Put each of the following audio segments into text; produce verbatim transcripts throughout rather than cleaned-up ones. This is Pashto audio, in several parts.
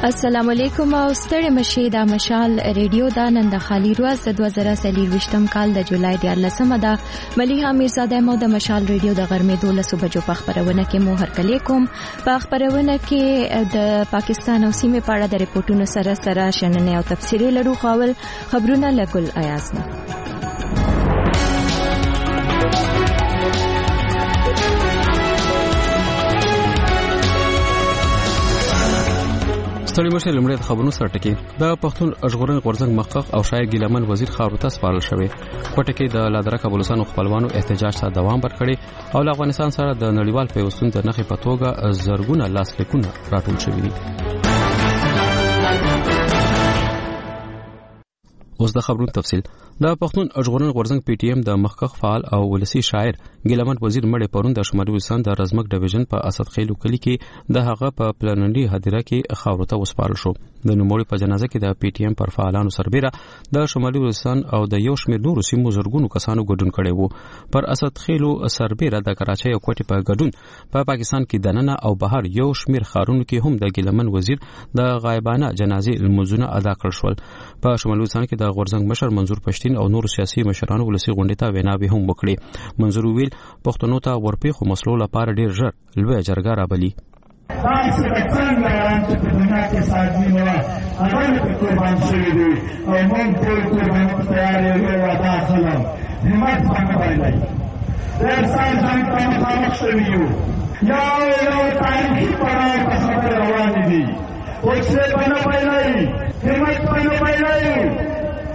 السلام علیکم او ستړي مشه د مشال ریډیو دا نن د خالی روز د دوه زره څلور کال د جولای د لسمه ده مليحه میرزاده مو د مشال ریډیو د غرمې دولس بجو په خبرونه کې مو هرکلی کوم. په خبرونه کې د پاکستان او سیمه په اړه د ریپورتونو سره سره شننې او تفسیری لرو خاول خبرونه لګل ایاسنه. ستړي مشه لمړی د خبرونو سره ټکی د پښتون ژغورنې غورځنګ مخکخ او شاعر ګیلمن وزیر خاورو ته سپارل شوی. کوټه کې د لادرکه بلوچستان خپلوانو احتجاج ته دوام ورکړي او افغانستان سره د نړیوال پیوستون د نخې په توګه زرګونه لاسلیکونه راټول شوي دي. اوس د خبرونو تفصیل. د پښتون ژغورنې غورځنګ پی ټی ایم د مخکخ فعال او ولسی شاعر ګیلمن وزیر مړی پرون د شمالي وزیرستان د رزمک ډیویژن په اسد خیلو کلی کې د هغه په پلاننډي هدیره کې خاورو ته وسپارل شو. د نوموړي په جنازه کې د پی ټی ایم پر فعالانو سربېره د شمالي وزیرستان او د یو شمېر نورو سیمو زرګونو کسانو ګډون کړی وو. پر اسد خیلو سربېره د کراچۍ او کوټې په ګډون په پا پاکستان کې دننه او بهر یو شمېر ښارونو کې هم د ګیلمن وزیر د غایبانه جنازې لمونځونه ادا کړل شول. په شمالي وزیرستان کې د غورځنګ مشر منظور پښتين او نورو سیاسي مشرانو ولسی غونډې ته ویناوي هم وکړي. منظور ویل پښتنو ته ورپېخو مسلو لپاره ډیر ژر لوی جرګه رابلی. تاسو د څنګه چې په دنیا کې ساجي نه هغه په قربان شوی دی او موږ ټول قربان تیار یو ودا خلم همت باندې وایي د انسان ځان ته مخامخ شوی یو یو یو تاریخي پړاو په خبره روان دي او څه باندې وایي همت باندې وایي.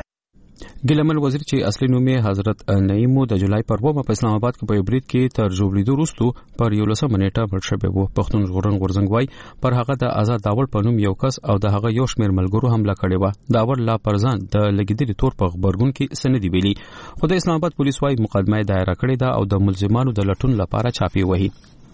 ګیلمن وزیر چې اصلي نوم یې حضرت نعیم د جولای پر اوومه په اسلام آباد کې په برید کې تر ژوبلیدو وروسته پر یولسمه نیټه مړ شوی و. پښتون ژغورنې غورځنګ وايي پر هغه د آزاد داور په نوم یو کس او د هغه یو شمېر ملګرو حمله کړې و. داور لا پرځان د لګیدلي تور په خبرګون کې سندې ویلي خو د اسلام آباد پولیس وايي مقدمه دایره کړې ده او د ملزمانو د لټون لپاره چاپی وهي.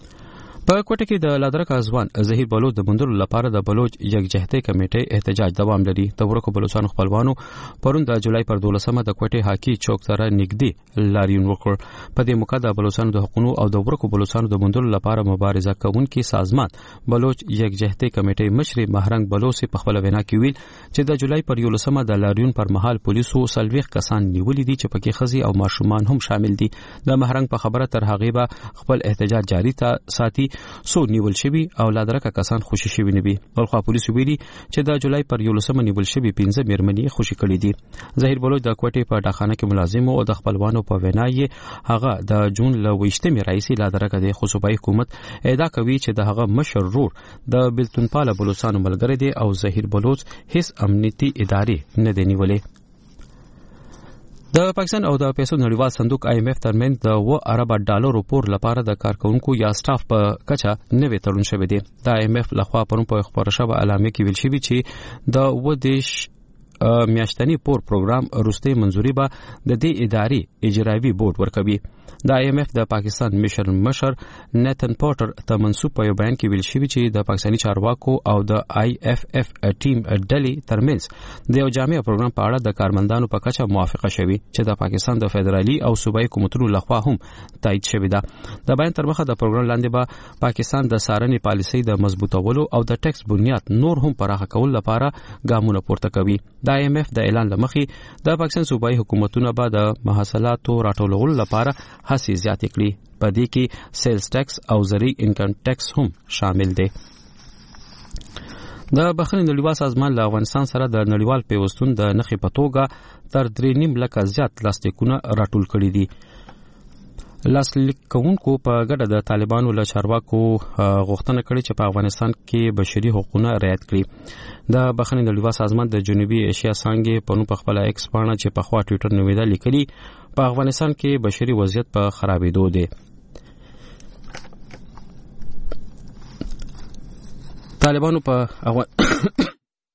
په کوټه کې د لادرک ازوان ظهیر بلوچ د بندولو لپاره د بلوچ یکجهتۍ کمیټې احتجاج دوام لري. د ورکو بلوچستان خپلوانو پرون د جولای پر دولسمه د کوټې حاکي چوک سره نږدې لاریون وکړ. په دې موقع د بلوچستان د حقوقو او د ورکو بلوچستان د بندولو لپاره مبارزه کوونکي سازمان بلوچ یکجهتۍ کمیټې مشر مهرنګ بلوچ په خپل وینا کې ویل چې د جولای پر یولسمه د لاریون پر مهال پولیسو سلويخ کسان نیولې دي چې پکې خزي او ماشومان هم شامل دي. د مهرنګ په خبره تر هغه به خپل احتجاج جاری ساتي سو نیول شوی او لادرکه کسان خوشی شوی نه وي. ولخوا پولیسو ویلي چې د جولای پر یولسمه نیول شوی پنځه میرمنې خوشی کړي دي. ظهیر بلوچ د کوټې په ډاخانه کې ملازم او د خپلوانو په وینا یې هغه د جون ل ویشتمې رئیس لادرکه د خصوصي حکومت ادعا کوي چې د هغه مشر رور د بلتونپاله بلوچستان ملګری دی او ظهیر بلوچ هیڅ امنیتي ادارې نه دی نیولې. د پاکستان او د پیسو نړیوال صندوق آی ایم ایف ترمنځ د و ارب ډالرو پور لپاره د کارکونکو یا سټاف په کچه نوې تړون شوی دی. د آی ایم ایف لخوا پرون په خبره شوه اعلامیه کې ویل شوی چې د و دیش میاشتنی پور پروګرام وروستي منځوري به د دې ادارې اجرایي بورډ ورکوي. د آی ایم ایف د پاکستان مشر مشر نیتن پورټر ته منسوب په یو بیان کې ویل شوی چې د پاکستاني چارواکو او د آی اف اف ټیم ډلې ترمنځ د یو جامع پروګرام په اړه د کارمندانو په کچه موافقه شوی چې د پاکستان د فدرالي او صوبایي حکومتونو لخوا هم تایید شوی ده. د بیان تر مخه د پروګرام لاندې به پاکستان د سارنې پالیسۍ د مضبوطولو او د ټیکس بنیاد نور هم پراخه کول لپاره ګامونه پورته کوي. د آی ایم ایف د اعلان لمخې د پاکستان صوبایي حکومتونو به د محصولاتو راټولولو لپاره هڅې زیاتې کړي. په دې کې سیلز ټیکس او زرعي انکم ټیکس هم شامل دي. د بخښنې نړیوال سازمان له افغانستان سره د نړیوال پیوستون د نخې په توګه تر درې نیم لکه زیات لاسلیکونه راټول کړي دي. لاسلیک کوونکو په ګډه د طالبانو له چارواکو غوښتنه کړې چې په افغانستان کې بشري حقوقونه رعایت کړي. د بخښنې نړیوال سازمان د جنوبي ایشیا څانګې په نوم په خپل ایکس پاڼه چې په خوا ټویټر نومیدا لیکلي په افغانستان کې بشري وضعیت په خرابېدو دی. طالبانو په افغان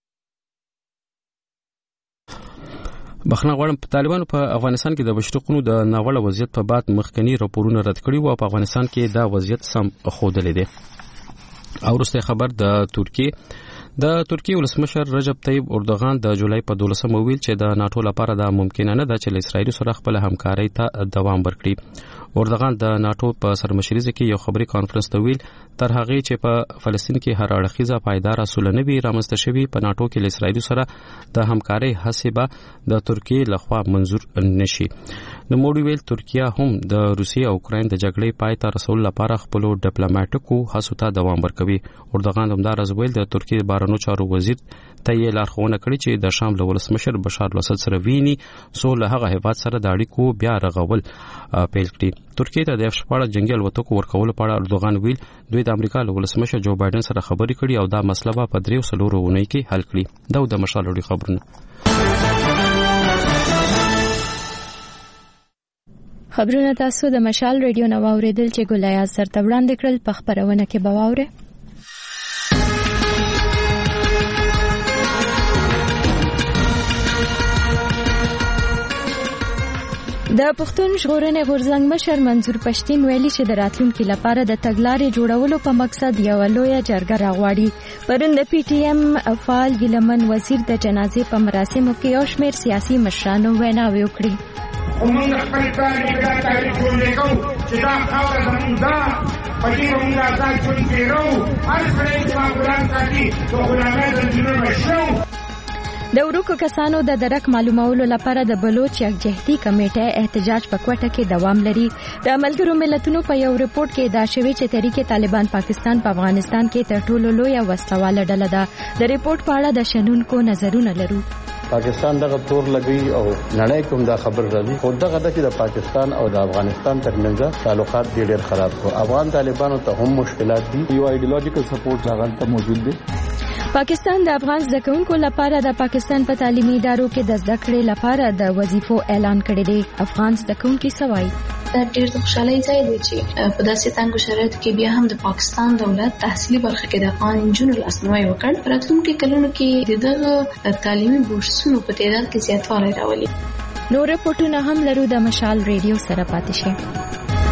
بخښنه غواړم طالبانو په افغانستان کې د بشري حقوقو د ناوړه وضعیت په باب مخکنی راپورونه رد کړي او په افغانستان کې دا وضعیت سم ښودلې دی. او وروسته خبر د ترکیه د ترکیه ولسمشر رجب طیب اردوغان د جولای په دولسمه ویل چې د ناتو لپاره دا ممکن نه ده چې له اسرایل سره خپل همکاري ته دوام ورکړي. اردوغان د ناتو په سرمشرۍ کې یو خبري کانفرنس ته ویل تر هغه چې په فلسطین کې هر اړخیزه پایدار سولنوي رامنځته شوی په ناتو کې له اسرایل سره د همکارۍ هڅې به د ترکیه لخوا منزور نشي. نو موږ ویل ترکیه هم د روسیې او اوکراین د جګړې پای ته رسول لپاره خپل ډیپلوماټیکو هڅو ته دوام ورکوي. اردوغان همدار از ویل د ترکیه بهرنیو چارو وزیر ته یې لارښوونه کړې چې د شام له ولسمشر بشار الاسد سره ویني سو له هغه هیواد سره د اړیکو بیا رغول پیل کړي. ترکیه ته د اف شپږ جنگي الوتکو ورکول په اړه اردوغان ویل دوی د امریکا له ولسمشر جو بایدن سره خبرې کړي او دا مسله په دریو سلورو ونې کې حل کړي. دا د مشال لري خبرونه خبرونه تاسو د مشال ریډیو نو اوریدل چې ګولیا سره وړاندې کړل په خبرونه کې بواوره. د پښتون ژغورنې غورځنګ مشر منظور پښتين ویلي چې د راتلونکو لپاره د تګلارې جوړولو په مقصد یو لوی جرګه راغواړي. پرون د پی ټی ایم فعال ګلمن وزیر د جنازې په مراسمو کې یو شمېر سیاسي مشرانو ویناوې وکړې. ومونږ خپل تاریخ دا تاریخ جوړ کوو چې دا خاوره زموږ ده په دې به موږ آزاد ژوند تېرو. هر سړی چې ما غلام ساتي د غلامۍ زنځیرونه شو. د ورکو کسانو د درک معلومولو لپاره د بلوچ یکجهتي کمیټه احتجاج په کوټه کې دوام لري. د ملګرو ملتونو په یو ریپورت کې دا شوی چې تحریک طالبان پاکستان په افغانستان کې تر ټولو لوی وسلواله ډله ده. د ریپورت په اړه د شنونکو نظرونه لرو. پاکستان دغه تور لګي او نړۍ کوم دا خبر راځي خو دغه د چې د پاکستان او د افغانستان ترمنځ تعلقات ډېر خراب شو. افغان طالبانو ته هم مشکلات دي. یو ایډیولوژیکل سپورټ هغه ته موجود دی. پاکستان د افغان زده کوونکو لپاره د پاکستان په تعلیمي ادارو کې د زده کړې لپاره د وظیفو اعلان کړی دی. افغان زده کوونکي سوای دا ډېر د خوشحالۍ ځای دی چې په داسې تنګو شرایطو کې بیا هم د پاکستان دولت تحصیلي برخه کې د افغان نجونو لاسنیوی وکړ. په راتلونکي کلونو کې دغه تعلیمي بورسونو په تعداد کې زیاتوالی راولي. نور رپورټونه هم لرو. د مشال ریډیو سره پاتې شئ.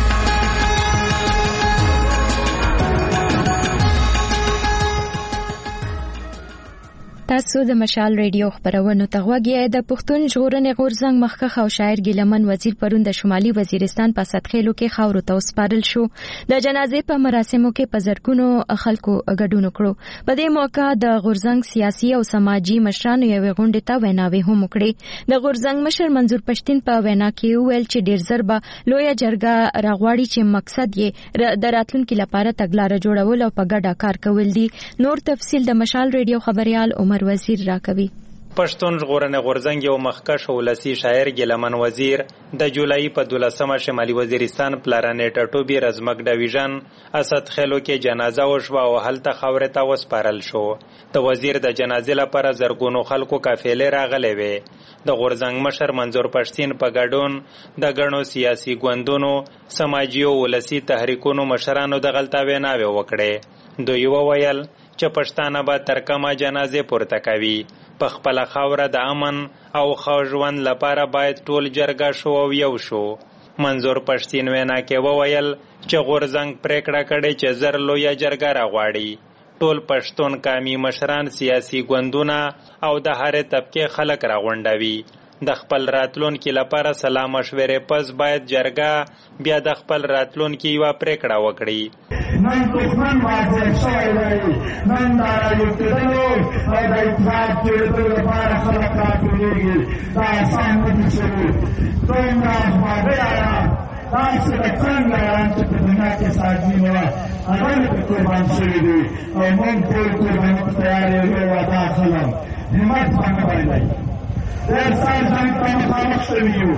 تاسو د مشال ریډیو خبرونو ته غوږی. د پښتون ژغورنې غورځنګ مخکښ او شاعر ګیلمن وزیر پرون د شمالي وزیرستان په سدخیلو کې خاورو ته وسپارل شو. د جنازې په مراسمو کې په زرګونو خلکو ګډون وکړو. په دې موقع د غورځنګ سیاسي او سماجی مشرانو یو غونډه ته ویناوې هم وکړې. د غورځنګ مشر منظور پښتين په وینا کې ویل چې ډیر زر به لوی جرګه راغواړي چې مقصد یې د راتلونکو لپاره تګلارې جوړول او په ګډه کار کول دي. نور تفصیل د مشال ریډیو خبريال عمر وزیر راکوي. پښتون ژغورنې غورځنګ یو مخکښ ولسی شاعر ګیلمن وزیر د جولای په دولسمه شمالي وزیرستان پلارنې ټټوبي رزمک ډیویژن اسد خیلو کې جنازه وشوه او هلته خاورې ته وسپارل شو. د وزیر د جنازې لپاره زرګونو خلکو قافلې راغلې وې. د غورځنګ مشر منظور پښتين په ګډون د غنو سیاسي ګوندونو سماجی او ولسی تحریکونو مشرانو د غلطه ویناوې وکړې. دوی وویل چې پښتانه به تر کومه جنازې پورته کوي. په خپل خاوره د امن او ښه ژوند لپاره باید ټول جرګه شو او یو شو. منظور پښتين وینا کې وویل چې غورځنګ پریکړه کړې چې زر لوی جرګه راغواړي. ټول پښتون قومي مشران سیاسي ګوندونه او د هرې طبقه خلک راغونډوي. د خپل راتلونکي لپاره سلام مشورې پس باید جرګه بیا د خپل راتلونکي یو پریکړه وکړي. نن دښمن واضح شوی دی. نن دا راجوړېدلو او د اتحاد جوړېدلو لپاره خلک راټولېږي. دا اسان نه دي شوي. دومره احمدیان داسې د څنګه یان چې په دنیا کې ساجي نه وه هغه مې پرې قربان شوي دي او موږ ټول قرباني ته تیار یو وعده اخلم. همت باندې بایلئ. ډېر سال جنګ ته مخامخ شوي یو.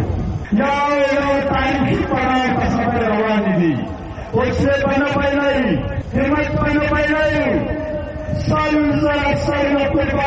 یو یو تاریخي پړاو ته خبرې روانې دي. اوسې به نه بایلئ. همت به نه بایلئ. سل زره سرونه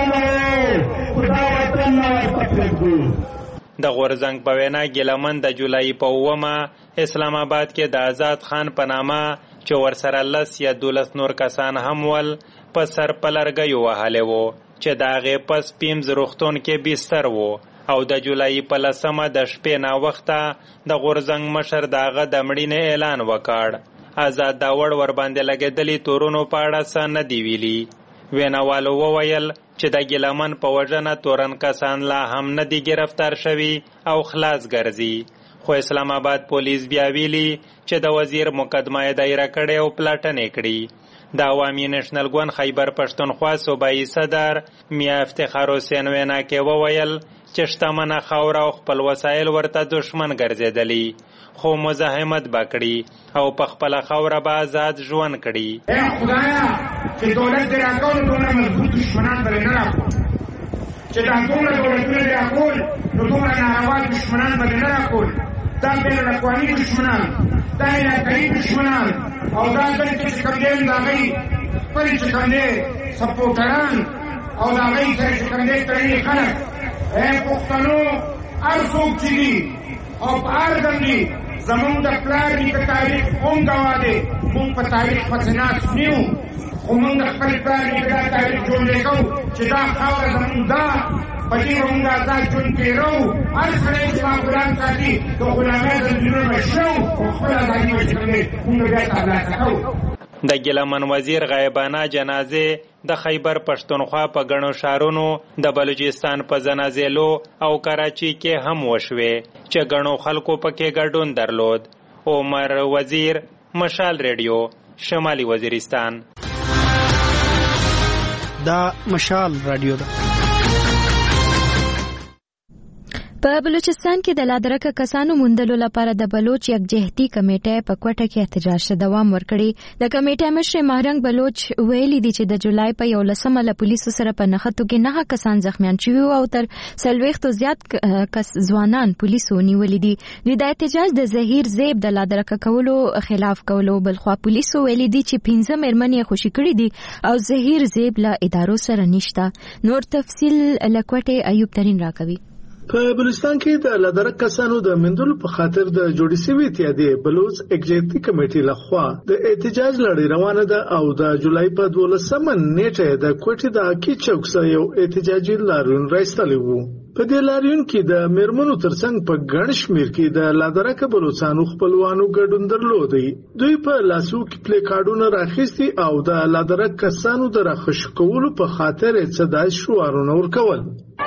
قربانوو. خو دا وطن نه ورته پرېږدو. د غورځنګ په وینا ګیلمن د جولای په اوومه اسلام آباد کې د آزاد خان په نامه چې ورسره لس یا دولس نور کسان هم ول په سر په لرګیو وهلی وو چې د هغې پس پیمز روغتون کې بستر وو او د جولای په لسمه د شپې ناوخته د غورځنګ مشر د هغه د مړینې اعلان وکړ. آزاد داوړ ورباندې لګېدلي تورونو په اړه څه نه دي ویلي. ویناوالو وویل چې د ګیلمن په وژنه تورن کسان لا هم نه دي گرفتار شوي او خلاص ګرځي. خو اسلام آباد پولیس بیا ویلي چې د وزیر مقدمه دایره کړې او پلاټنې کړي. د عوامي نېشنل ګوند خیبر پښتونخوا صوبایي صدر میا افتخار حسین وینا کې وویل چې شتمنه خاوره او خپل وسایل ورته دشمن ګرځېدلي، خو مزاحمت به کړي او په خپله خاوره به آزاد ژوند کړي. ای خدایا چې دولت دې راکول دومره مضبوط دشمنان به نه راکول، چې دا دومره دولتونه دې راکول نو دومره ناروا دشمنان به نه راکول. دا بین الاقوامي دشمنان، دا علاقایي دشمنان او دا دلته چې کوم دی د هغوی خپل چې کوم دی سپورټران او د هغوی سره چې کوم دی تړلي خلک. ای پښتنو هر څوک چې دي او په هر ځم دي زمونږ د پلار نیکه تاریخ هم ګواه دی. مونږ په تاریخ پسې ناست نه یو، خو مونږ د خپل پلار نیکه دا تاریخ ژوندی کوو چې دا خاوره زمونږ ده، په دې به مونږ آزاد ژوند تېروو. هر سړی چې ما غلام ساتي د غلامۍ زنځیرونه به شو او خپل ازادي به چې کوم دی مونږ بیا ترلاسه کوو. د ګیلمن وزیر غایبانه جنازې د خیبر پښتونخوا په ګڼو ښارونو د بلوچستان په زنازیلو او کراچي کې هم وشوې چې ګڼو خلکو پکې ګډون درلود. عمر وزیر، مشال ریډیو، شمالي وزیرستان. دا مشال رادیو ده. په بلوچستان کې د لادرکه کسانو موندلو لپاره د بلوچ یکجهتي کمیټه په کوټه کې احتجاج ته دوام ورکړي. د کمیټې مشر مهرنګ بلوچ ویلي دي چې د جولای په یولسمه له پولیسو سره په نښتو کې نه کسان زخمیان شوي او تر څلوېښتو زیات کس ځوانان پولیسو نیولي دي. دوی د احتجاج د زهیر زیب د لادرکه کولو خلاف کولو، بلخوا پولیسو ویلي دي چې پنځه مېرمنې خوشي کړي دي او زهیر زیب له ادارو سره نشته. نور تفصیل له کوټې ایوب ترین راکوي. په بلوچستان کې د لادرک کسانو د مندلو په خاطر د جوړې شوې اتحادیې بلوچ یکجهتي کمیټې لخوا د احتجاج لړۍ روانه ده او د جولای په دولسمه نیټه د کوټې د حقي چوک سره یو احتجاجي لاریون راایستلی وو. په دې لاریون کې د میرمنو ترڅنګ په ګڼ شمېر کې د لادرک بلوچستانو خپلوانو ګډون درلودی. دوی په لاسو کې پلیکارډونه راخیستي او د لادرک کسانو د راخوش کولو په خاطر څه داسې شعارونه ورکول.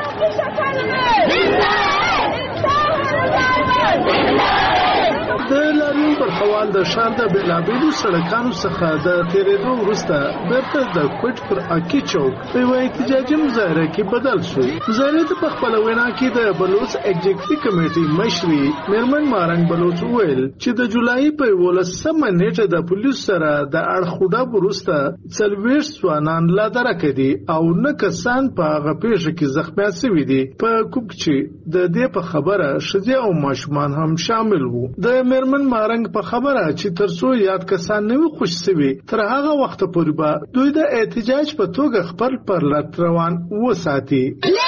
د لاریون پر حوال د ښار د بېلابېلو سړکانو څخه د تېرېدو وروسته بیرته د کوټ پر اکی چوک په یوه احتجاجي مظاهره کې بدل شو. مظاهرې ته په خپله وینا کې د بلوچ یکجهتي کمیټې مشري میرمن مهرنګ بلوچ وویل چې د جولای په یولسمه نیټه د پولیسو سره د اړخوډب وروسته څلوېښت ځوانان لادرکه دي او نه کسان په هغه پیښه کې زخمیان سوي دي، په کوم چې د دې په خبره ښځې او ماشومان هم شامل وو. د میرمن مهرنګ په خبره چې ترڅو یاد کسان نه وي خوشي سوي تر هغه وخته پورې به دوی د احتجاج په توګه خپل پرلط روان وساتي.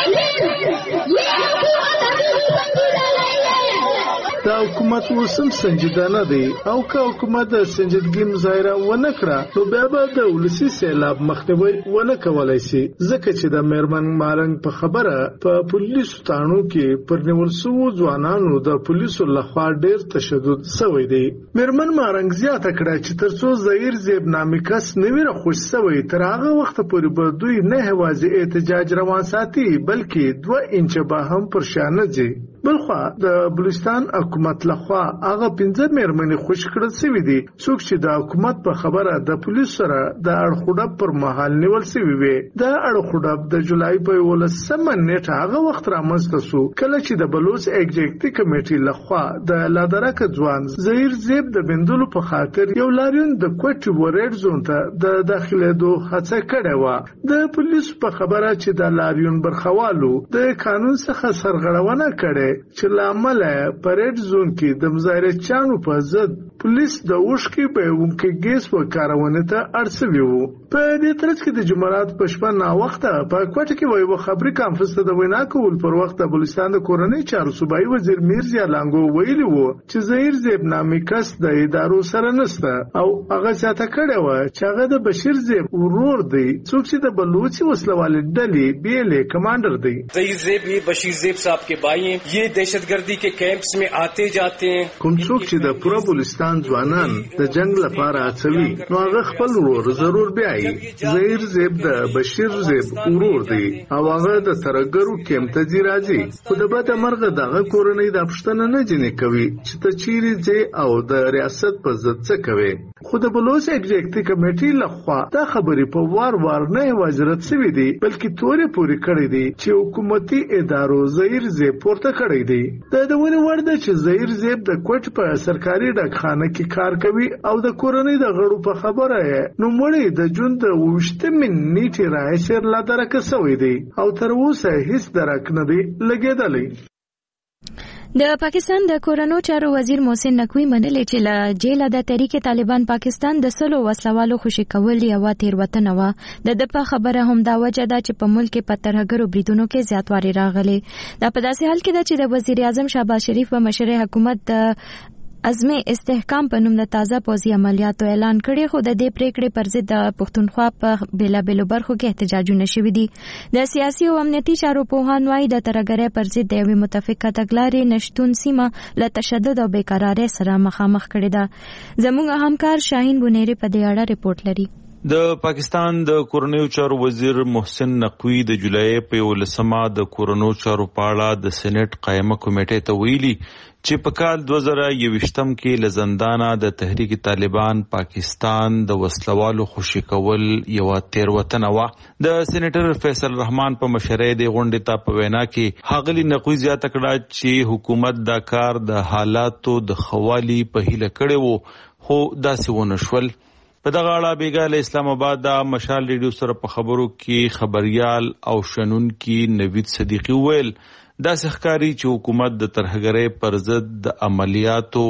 دا حکومت وسم سنجیدانه دی او که حکومت د سنجیدګي مظاهره ونه کړه نو بیا به د ولسي سیلاب مخنیوي ونه کولای شي، ځکه چې د میرمن مهرنګ په خبره په پولیسو تاڼو کې پر نیول شوو ځوانانو د پولیسو لخوا ډېر تشدد شوی دی. میرمن مهرنګ زیاته کړه چې ترڅو زهیر زیب نامي کس نه وي راخوش شوی تر هغه وخته پورې به دوی نه یوازې احتجاج روان ساتي بلکې دوه انچه به هم پر شا نه ځي. بلخوا د بلوچستان حکومت لخوا هغه پنځه مېرمنې خوشي کړل شوي دي څوک چې د حکومت په خبره د پولیسو سره د اړخوډب پر مهال نیول شوي وي. دا اړخوډب د جولای په یولسمه نیټه هغه وخت رامنځته شو کله چې د بلوچ یکجهتي کمیټې لخوا د لادرکه ځوان زهیر زیب د بندلو په خاطر یو لاریون د کوټ ورېډ زون ته د داخلېدو هڅه کړې وه. د پولیسو په خبره چې د لاریون برخوالو د قانون څخه سرغړونه کړې چې لامل پریډ زون کې د مظاهره چانو په ضد پولیس د اوښکې بهونکي ګیس ورکارونې ته اړ شوي وو. په دې ترڅ کې د جمعرات په شپه ناوخته په کوټه کې یوه خبري کانفرنس ته د وینا کول پر وخت د بلوچستان د کورنۍ چارو صوبایي وزیر میرزا لانګو ویلي وو چې زهیر زیب نامي کس د ادارو سره نشته او هغه زیاته کړې وه چې هغه د بشیر زیب ورور دی څوک چې د بلوچي وسلوالې ډلې بیلې کمانډر دی. زهیر زیب یہ بشیر زیب صاحب کے بھائی ہیں. یہ دہشت گردی کے کیمپس میں آتے बढ़ते जाते हैं. کوم څوک چې د پوره بلوچستان ځوانان د جنگ لپاره هڅوي نو هغه خپل ورور ضرور بیایي. زهیر زیب د بشیر زیب ورور دی او هغه د ترګرو کېم ته ځي راځي، خو د بده مرغه دغه کورنۍ د پښتنه نه جنې کوي چې ته چیرې ځې او د ریاست په ضد څه کوي. خو د بلوچ ایگزیکټیو کمیټې لخوا دا خبرې په وار وار نه وزارت سوي دي بلکې تورې پورې کړې دي چې حکومتي ادارو زهیر زیب پورته کړی دی. دا د ونې وړ ده چې زهیر زیب د کوټ په سرکاري ډاکخانه کې کار کوي او د کورنۍ د غړو په خبره یې نوموړی د جون د اوویشتمې نیټې راهیسې لا درکه سوی دی او تر اوسه هیڅ درک نه دی لګېدلی. د پاکستان د کورونو چارو وزیر محسن نقوی منلې چې له جیل د تحریک طالبان پاکستان د سلو وسلوالو خوشي کول یو تیروتنه و. د د خبره هم دا وجه ده چې په ملک په ترهګرو بریدونو کې زیاتوالی راغلی. دا په داسې حال کې ده چې د وزیر اعظم شهباز شریف په مشرۍ حکومت د عزم استحکام په نوم د تازه پوځي عملیاتو اعلان کړي، خو د دې پریکړې پر ضد د پښتونخوا په بیلابیلو برخو کې احتجاجونه شوي دي. د سیاسي او امنیتي چارو پوهان وايي د ترهګرۍ پر ضد د یوې متفقه تګلارې نشتون سیمه له تشدد او بیقرارۍ سره مخامخ کړې ده. زموږ همکار شاهین بونیری په دې اړه رپورټ لري. د پاکستان د کورنیو چارو وزیر محسن نقوی د جولای په ولسمه د کورنیو چارو په اړه د سېنات قائمه کمیټې ته ویلي چې په کال دوه زره یوویشتم کې له زندانه د تحریک طالبان پاکستان د وسلوالو خوشي کول یو تیروتنه و. د سېنیټر فیصل رحمان په مشرۍ د غونډې ته په وینا کې ښاغلي نقوی زیاته کړه چې حکومت دا کار د حالاتو د خوالي په هیله کړی وو، خو داسې ونه شول. په دغه اړه بیګا اسلام آباد د مشال ریډیو سره په خبرو کې خبريال او شنونکي نوید صدیقی ویل داسې ښکاري چې حکومت د ترهګرۍ پر ضد د عملیاتو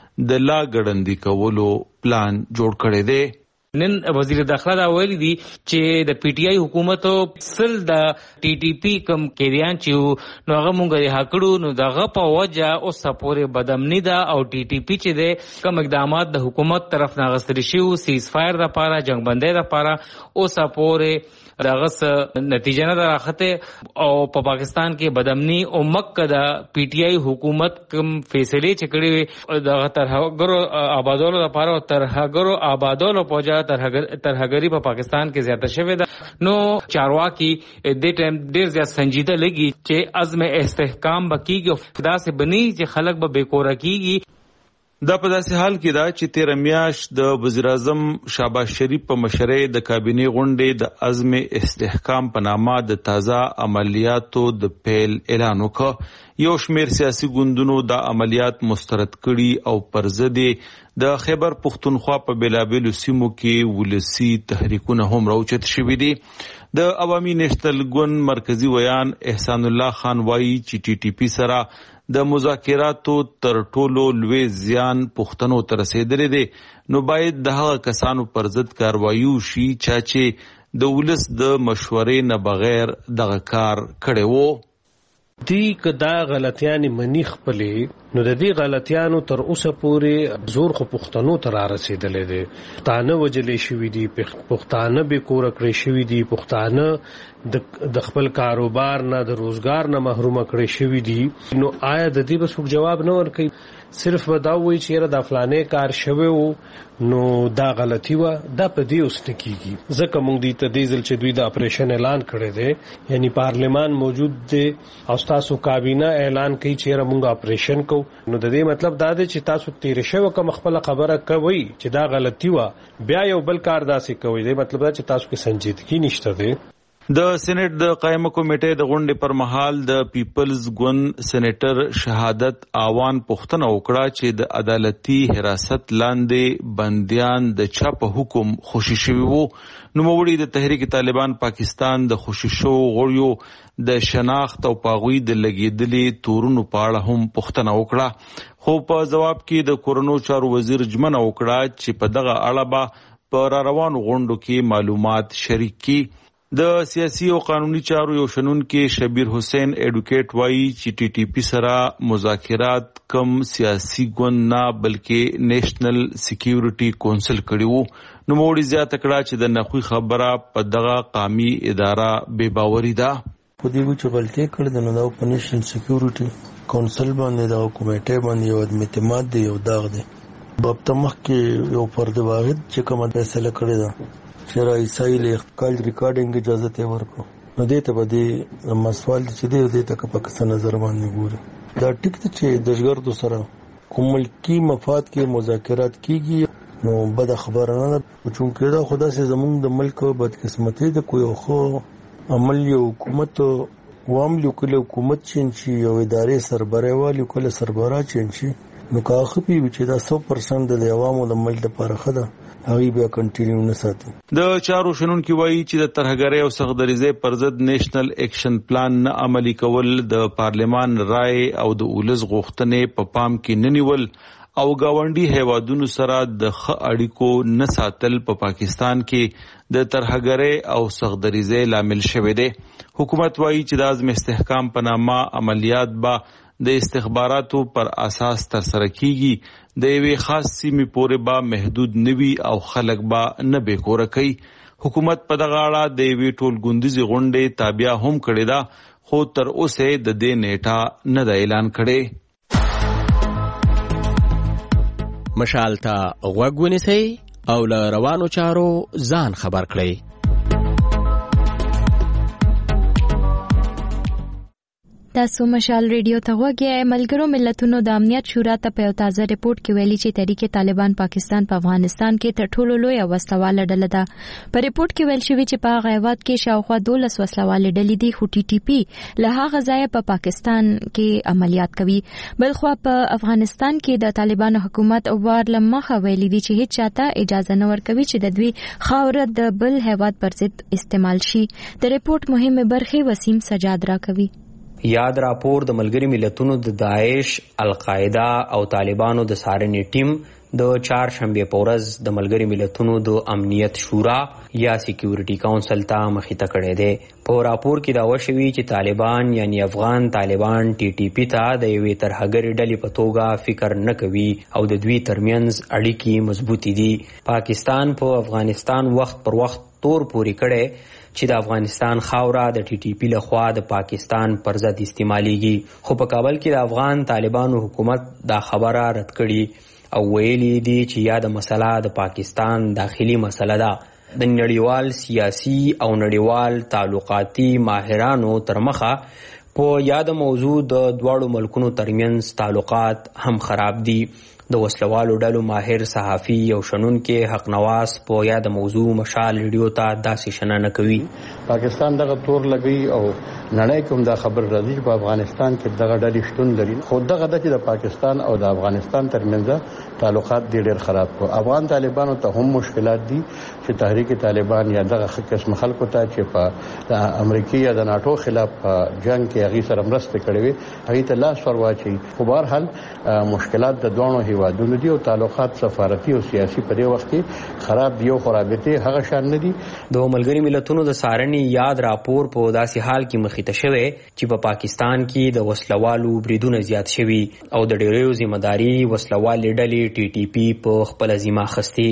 د لا ګړندي کولو پلان جوړ کړی دی. نن وزیر داخله دا ویلي دي چې د پی ټی آی حکومت سل د ټي ټي پی کم کېریان چې نو هغه مونږ یې حکړو نو دغه په وجه اوس پورې بدامنی ده او ټي ټي پی چې ده کم اقدامات د حکومت طرف نه غستل شي او سیز فایر د پاره جنگ بندۍ د پاره اوس پورې دغه نتیجه نه راخته او په پاکستان کې بدامنی او مکه د پی ټی آی حکومت کم فیصله چې کړی د ترهګرو آبادولو لپاره او ترهګرو آبادولو پوجا ترهګری په پاکستان کې زیاته شوې ده. نو چارواکي د ټیم ډیر زیات سنجیده لګي چې عزم استحکام بکیږي او داسې بنی چې خلک به بیکوره کیږي. دا په داسې حال کې ده چې تیر میاشت د وزیر اعظم شهباز شریف په مشرۍ د کابینې غونډې د عزم استحکام په نامه د تازه عملیاتو د پیل اعلان وکړ. یو شمیر سیاسي ګوندونو د عملیات مسترد کړي او پر ضد د خیبر پختونخوا په بیلابیلو سیمو کې ولسی تحریکونه هم راوچت شوي دي. د عوامي نېشنل ګوند مرکزی ویان احسان الله خان وایي چې ټي ټي پی سره د مذاکراتو تر ټولو لوی زیان پښتنو ته رسیدلی دی، نو باید د هغه کسانو پر ضد کاروایي وشي چې د ولس د مشورې نه بغیر دغه کار کړی وو. دی که دا غلطیانې منی خپلې نو د دې غلطیانو تر اوسه پورې زور خو پښتنو ته را رسېدلی دی. پښتانه وجلې شوي دي، پښتانه بې کوره کړی شوي دي، پښتانه د خپل کاروبار نه د روزګار نه محرومه کړی شوي دي. نو آیا د دې به څوک جواب نه ورکوي؟ صرف به دا وایي چې یاره دا فلانې کار شوی و نو دا غلطي وه. دا په دې اوس نه کېږي، ځکه موږ دوی ته دې ځل چې دوی د اپریشن اعلان کړی دی، یعنی پارلیمان موجود دی او ستاسو کابینه اعلان کوي چې یاره موږ اپریشن کوو، نو د دې مطلب دا دی چې تاسو تېرې شوې کومه خپله خبره کوئ چې دا غلطي وه، بیا یو بل کار داسې کوئ. دې مطلب دا چې تاسو کې سنجیدګي نشته دی. د سېنات د قائمه کمیټې د غونډې پر مهال د پیپلز ګوند سېنیټر شهادت آوان پوښتنه وکړه چې د عدالتي حراست لاندې بندیان د چا په حکم خوشي شوي وو. نوموړي د تحریک طالبان پاکستان د خوشي شوو غړیو د شناخت او پاغوي د لګېدلې تورونو په اړه هم پوښتنه وکړه، خو په جواب کې د کورونو چارو وزیر ژمنه وکړه چې په دغه اړه به په را روانو غونډو کې معلومات شریک کړي. د سیاسي او قانوني چارو یو شنونکي شبیر حسین ایډوکیټ وایي چې ټي ټي پی سره مذاکرات کم سیاسي ګوند نه بلکې نیشنل سکیورټي کونسل کړي وو. نوموړي زیاته کړه چې د نخوي خبره په دغه قومي اداره بې باوري ده. په دې چې غلطي کړې ده نو دا په نیشنل سکیورټي کونسل باندې د کمیټې باندې یو اعتماد دی یو داغ دی. باب تمخ کې یو فرد واحد چې کومه فیصله کړې ده چې رئیسای له کال ریکارډینګ اجازه ته ورکړو نو دې ته به دې مسوال چې دې دې ته پاکستان نظر باندې ګوري. دا ټیک ته چې دشګردو سره کوم ملکی مفاد کې مذاکرات کیږي نو بد خبره نه ده چونکه دا خدا سي زمونږ د ملک بدقسمتي د کوی خو عمل یو حکومت وام یو کله حکومت چې یو ادارې سربره والی کله سربره چې نو کاخه پی چې دا سو پرسنټ د عوامو د ملک لپاره خده هغه بیا کنټینیو نه ساتي. د چارو شنن کې وایي چې د ترهګرۍ او سخدریزې پر ضد نېشنل اکشن پلان نه عملي کول د پارلمان رائے او د اولس غوښتنې په پام کې نه نیول او گاونډي هیوادونو سره د ښه اړیکو نه ساتل په پا پاکستان کې د ترهګرۍ او سخدریزې لامل شوی دی. حکومت وایي چې د عزم استحکام په نامه عملیات به د استخباراتو پر اساس تر سره کیږي. د یوې خاص سیمې پورې به محدود نوي او خلک به نه بې کوره کوي. حکومت په دغه اړه د یوې ټولګوندیزې غونډې تابعه هم کړې ده خو تر اوسه د دې نیټه نه ده اعلان کړې. مشال ته غوږ ونیسئ او له روانو چارو ځان خبر کړئ. تاسو مشال ریډیو ته وګورئ. ملګرو ملتونو د امنیت شورا ته په یو تازه ریپورت کې ویلي چې تحریک طالبان پاکستان په افغانستان کې تر ټولو لوی وسلواله ډله ده. په ریپورت کې ویل شوی چې په هغه هیواد کې شاوخوا دولس وسلواله ډلې دي خو ټي ټي پی له هغه ځایه په پاکستان کې عملیات کوي. بلخوا په افغانستان کې د طالبانو حکومت اوار لمخه ویلي دي چې هیڅ چاته اجازه نه ورکوي چې د دوی خاوره د بل هیواد پر ضد استعمال شي. د ریپورت مهمه برخه وسیم سجاد را کوي. یاد راپور د ملګری ملتونو د داعش، القاعده او طالبانو د سارنې ټیم د چهارشنبه په ورځ د ملګری ملتونو د امنیت شورا یا سکیورټي کونسل ته مخې ته کړی دی. په راپور کې دا وشوي چې طالبان یعنی افغان طالبان ټي ټي پی ته د یوې ترهګرې ډلې په توګه فکر نه کوي او د دوی ترمنځ اړیکې مضبوطې دي. پاکستان په افغانستان وخت پر وخت تور پوري کړي چې د افغانستان خاوره د ټي ټي پی لخوا د پاکستان پر ضد استعماليږي. خو په کابل کې د افغان طالبانو حکومت دا خبره رد کړي او ویلي دي چې یا د مسله د پاکستان داخلي مسله ده. د نړیوال سیاسي او نړیوال تعلقاتي ماهرانو تر مخه په یاد موضوع د دواړو ملکونو ترمنځ تعلقات هم خراب دي. د وسلوالو ډلو ماهر صحافي او شنونکي حق نواز په یاد موضوع مشال ریډیو ته داسې شننه کوي. پاکستان دغه تور لګي او نړۍ کوم دا خبر راځي په افغانستان کې دغه ډلې شتون لري. خو دغه د چې د پاکستان او د افغانستان ترمنځ تعلقات ډېر خراب کو. افغان طالبانو ته هم مشکلات دي چې تحریک طالبان یا دغه قسم خلکو ته چې په د امریکای یا د ناتو خلاف جنگ کې هغه سره مرسته کړې وي هغه ته لاس ورواچي. خو بهر حال مشکلات د دوه هیوادونو دي او تعلقات سفارتي او سیاسي په دې وخت کې خراب دي او خرابته هغه شان نه دي. د ملګری ملتونو د سارنې یاد راپور په داسې حال کې مخې ته شوی چې په پاکستان کې د وسلوالو بریدونه زیات شوي او د ډېرو ذمہداري وسلوالې ډلې ټي ټي پی په خپل ذمہ اخیستې.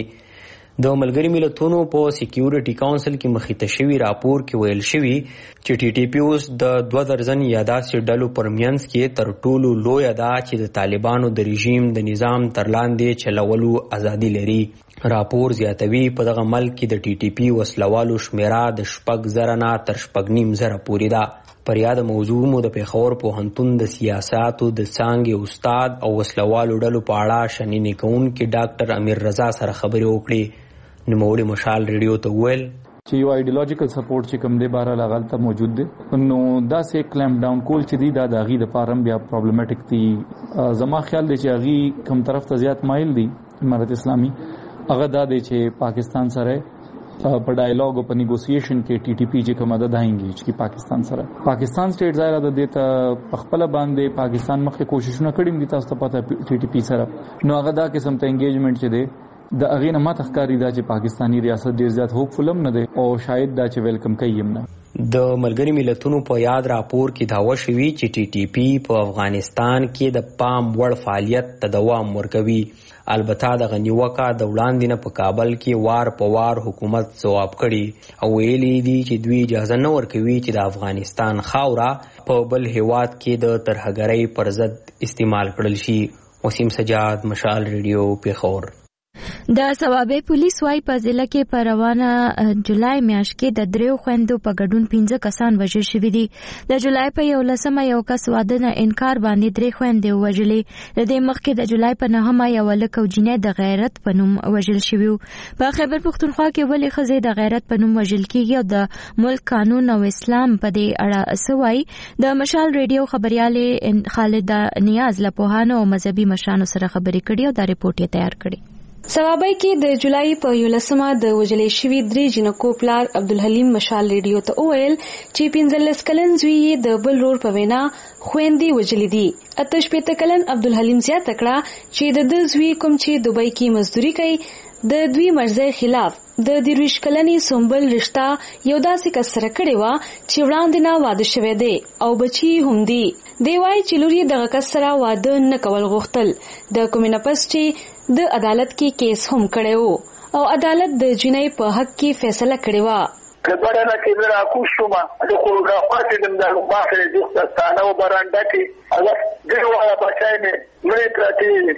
د ملګری ملتونو په سکیورټي کونسل کې مخې ته شوی راپور کې ویل شوی چې ټي ټي پی اوس د دوه درجن یا داسې ډلو پرمینس کې تر ټولو لوی ادا چې د طالبانو د رژیم د نظام تر لاندې چلولو ازادي لري. راپور زیاتوي په دغه ملک کې د ټي ټي پی وسلوالو شمیره د شپږ زره نه تر شپږ نیم زره پورې ده. پر یاد موضوع مو د پیښور پوهنتون د سیاستو د څانګې استاد او وسلوالو ډلو په اړه شننې کوونکي ډاکټر امیر رضا سره خبرې وکړې. نوموړي مشال ریډیو ته وویل چې یو ایډیولوژیکل سپورټ چې کوم دی بهر لاغل ته موجود دی نو دا سه کلیم ډاون کول چې دی دا د غي د فارم بیا پرابلمټیک دی. زما خیال دی چې غي کوم طرف ته زیات مایل دی امارت اسلامي هغه دا دی چې پاکستان سره په ډایالوګ او په نیګوسییشن کې ټي ټي پی چې کومه ده داینګي چې پاکستان سره پاکستان سټیټ ظاهر ده د ته خپل باندې پاکستان مخکې کوششونه کړې دي تاسو ته پته ټي ټي پی سره نو هغه دا قسم ته انګیجمنت چې دی د اغه نه ماته ښکاری دا چې پاکستانی ریاست ډیر زیات هوپفل هم نه دی او شاید دا چې ویلکم کوي هم نه. د ملګری ملتونو په یاد راپور کې داوا شوی چې ټي ټي پی په افغانستان کې د پام وړ فعالیت ته دوام ورکوي. البته د غنیوکا د وړاندې نه په کابل کې وار په وار حکومت ځواب کړي او ویلي دي چې دوی اجازه نه ورکوي چې د افغانستان خاوره په بل هیواد کې د ترهګرۍ پر ضد استعمال کړل شي. وسیم سجاد، مشال ریډیو، پیښور. د ثوابه پولیس وايي په ضلع کې په روانه جولای میاشت کې د دریو خويندو په ګډون پنځه کسان وژل شوي دي. د جولای په یولسمه یو کس واده نه انکار باندې درې خويندې وژلې. د دې مخکې د جولای په نهمه یو لک او جنې د غیرت په نوم وژل شوی. په خیبر پختونخوا کې ولې ښځې د غیرت په نوم وژل کیږي او د ملک قانون او اسلام په دې اړه سوای د مشال ریډیو خبرياله خالد نیاز له پوهانو او مذهبي مشرانو سره خبرې کړي او دا ریپورت یې تیار کړی. ثوابای کې د جولای په یولسمه د وجلې شوی درې جنکو پلار عبدالحلیم مشال ریډیو ته وویل چې پنځلس کلن زوی یې د بل رور په وینا خويندې وجلې دي. اته شپېته کلن عبدالحلیم زیاته کړه چې د د زوی کوم چې دوبۍ کې مزدوري کوي د دوی مرزي خلاف د درویش کلنی سومبل رشتہ یو داسې کس سره کړی و چې وړاندې نه واده شوی دی او بچي هم دي. دی وايي چې لوري دغه کس سره واده نه کول غوښتل. د کومینه پس چې د عدالت کې کیس هم کړو او عدالت د جنۍ په حق کې فیصله کړې و. کبره نه کې را کوشوما د کوګه پاتې د دغه باخره د ستانه او برانډه کې هغه ګرواله بچای نه مې پراتی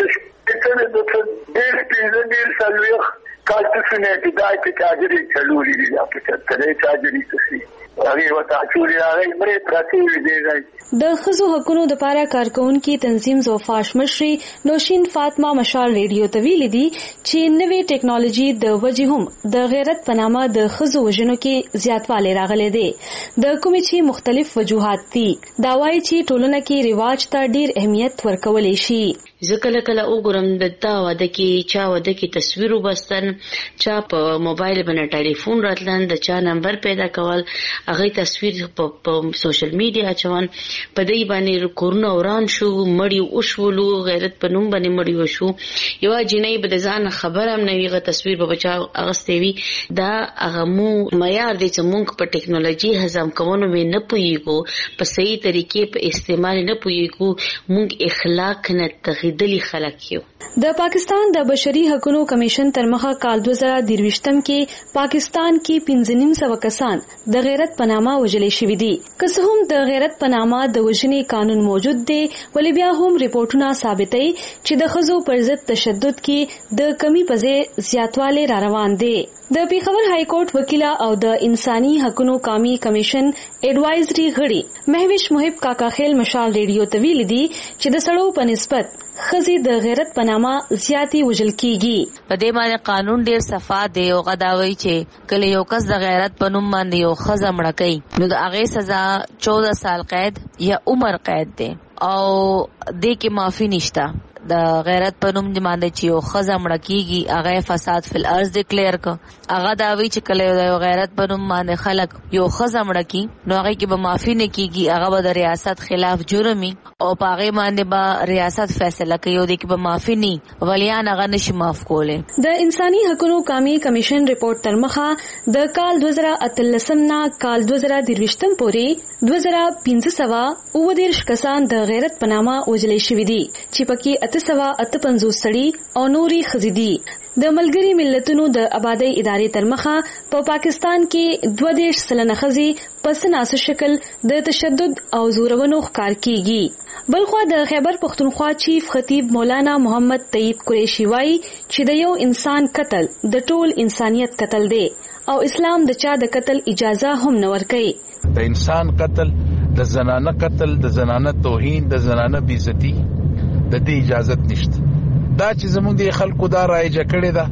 چې د ډېر پیژن ډېر سلوخ کالتسنه د دای په تاجري چلولې دي په ترې تاجري څه هغه وتا چوري هغه مې پراتی دی. د خزو حقونو د پاره کارکونکو تنظیم زوفاش مشري نوشین فاطمه مشال ریډیو ته ویلي دي چې نوې ټیکنالوژي د وجه هم د غیرت پنامه د خزو وژنو کې زیاتوالی راغلی دی. د کومې چې مختلف وجوهات دي. دا وايي چې ټولنه کې رواج ته ډیر اهمیت ورکول شي. ځکه کله وګورم د تا واده کې چا واده کې تصویر وبستن، چا په موبایل باندې ټلیفون راتلن، د چا نمبر پیدا کول، هغه تصویر په سوشل میډیا چون په دې باندې کورونه وران شو، مړی وشولو، غیرت په نوم باندې مړی وشو. یو جنۍ به ځان خبر هم نه ویغه تصویر به بچا اغستې وي. دا هغه مو معیار دي چې موږ په ټیکنالوژي هضم کوونو نه پوهیږو، په صحیح طریقې په استعمال نه پوهیږو. موږ اخلاق نه تغیدلی خلک یو. د پاکستان د بشري حقوقو کمیشن تر مخه کال دوه زره درویشتم کې پاکستان کې پنځه نیم سوه کسان د غیرت پنامه وژلې شوي دي. که څه هم د غیرت پنامه د وژنې قانون موجود دی، ولې بیا هم ریپورتونه ثابتوي چې د ښځو پر ضد تشدد کې د کمی په ځای زیاتوالی را روان دی. د پیښور های کورټ وکیله او د انساني حقوقو قومي کمیشن ایڈوایزري غړي مهوش محب کاکا خیل مشال ریډیو ته ویلي دي چې د سړو په نسبت خزي د غیرت پنامه زیاتی وژل کیږي. په دې باندې قانون ډیر صفا دی او غداوي چې کله یو کس د غیرت په نوم باندې یو خزه مړ کوي نو د هغه سزا چودہ سال قید یا عمر قید دی او دې کې معافي نشته. د غیرت په نوم باندې چې یو خزه مړ کیږي هغه فساد فی الارض ډیکلیئر ک هغه داوی چې کله یو غیرت په نوم باندې خلک یو خزه مړ کی نو هغه کې به معافي نه کیږي، هغه به د ریاست خلاف جرمي او پاغه باندې به ریاست فیصله کوي او د کې به معافي نه ولیان هغه نشي معاف کوله. د انساني حقوقو قومي کمیشن ریپورت تر مخه د کال دوه زره اتلسم نه کال دوه زره درویشتم پورې دوه زره پنځه سوه اووه دېرش کسان د غیرت په نامه وژل شوي دي چې پکې اته سوه اته پنځوس سړي او نوري ښځې دي. د ملګري ملتونو د آبادی ادارې تر مخه په پا پاکستان کې دوه دېرش سلنه ښځې په سناسه شکل د تشدد او زورونو ښکار کیږي. بلخوا د خیبر پختونخوا چیف خطیب مولانا محمد طیب قریشی وايي چې د یو انسان قتل د ټول انسانیت قتل دی او اسلام د چا د قتل اجازه هم نه ورکوي. د انسان قتل، د زنانه قتل، د زنانه توهین، د زنانه بې عزتي د دې اجازه نشته. دا چې زموږ د خلکو دا رایجه کړې ده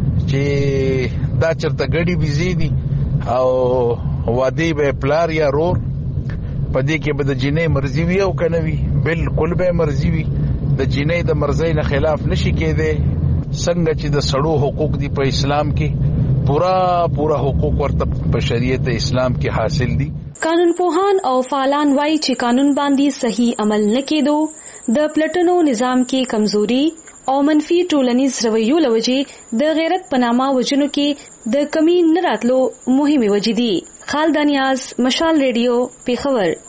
چې دا چرته ګډي بيزي دي او وادي به پلار یا رور په دې کې به د جنې مرزي وي او کنه وي، بالکل به مرزي وي. د جنې د مرزي نه خلاف نشي کېده. څنګه چې د سړو حقوق دي په اسلام کې پورا پورا حقوق ورته په شریعت اسلام کې حاصل دي. قانون پوهان او فعالان وايي چې قانون باندې صحیح عمل نه کېدو د پلټنو نظام کې کمزوري او منفي ټولنیز رویو لوجې د غیرت پنامه وجنو کې د کمی نه راتلو مهمه وجې دي. خالد نیاز، مشال ریډیو، پیښور.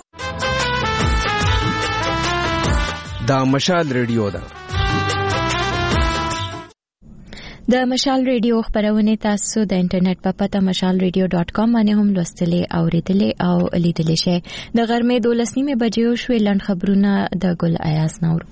دا مشال ریډیو ده. د مشال ریډیو خبرونه تاسو د انټرنیټ په پته مشال ریډیو ډاٹ کام باندې هم لوستلې او ریډلې او لیدلې شئ. د غرمې دولس نیمه بجې شوې لنډ خبرونه د ګل ایاز نور.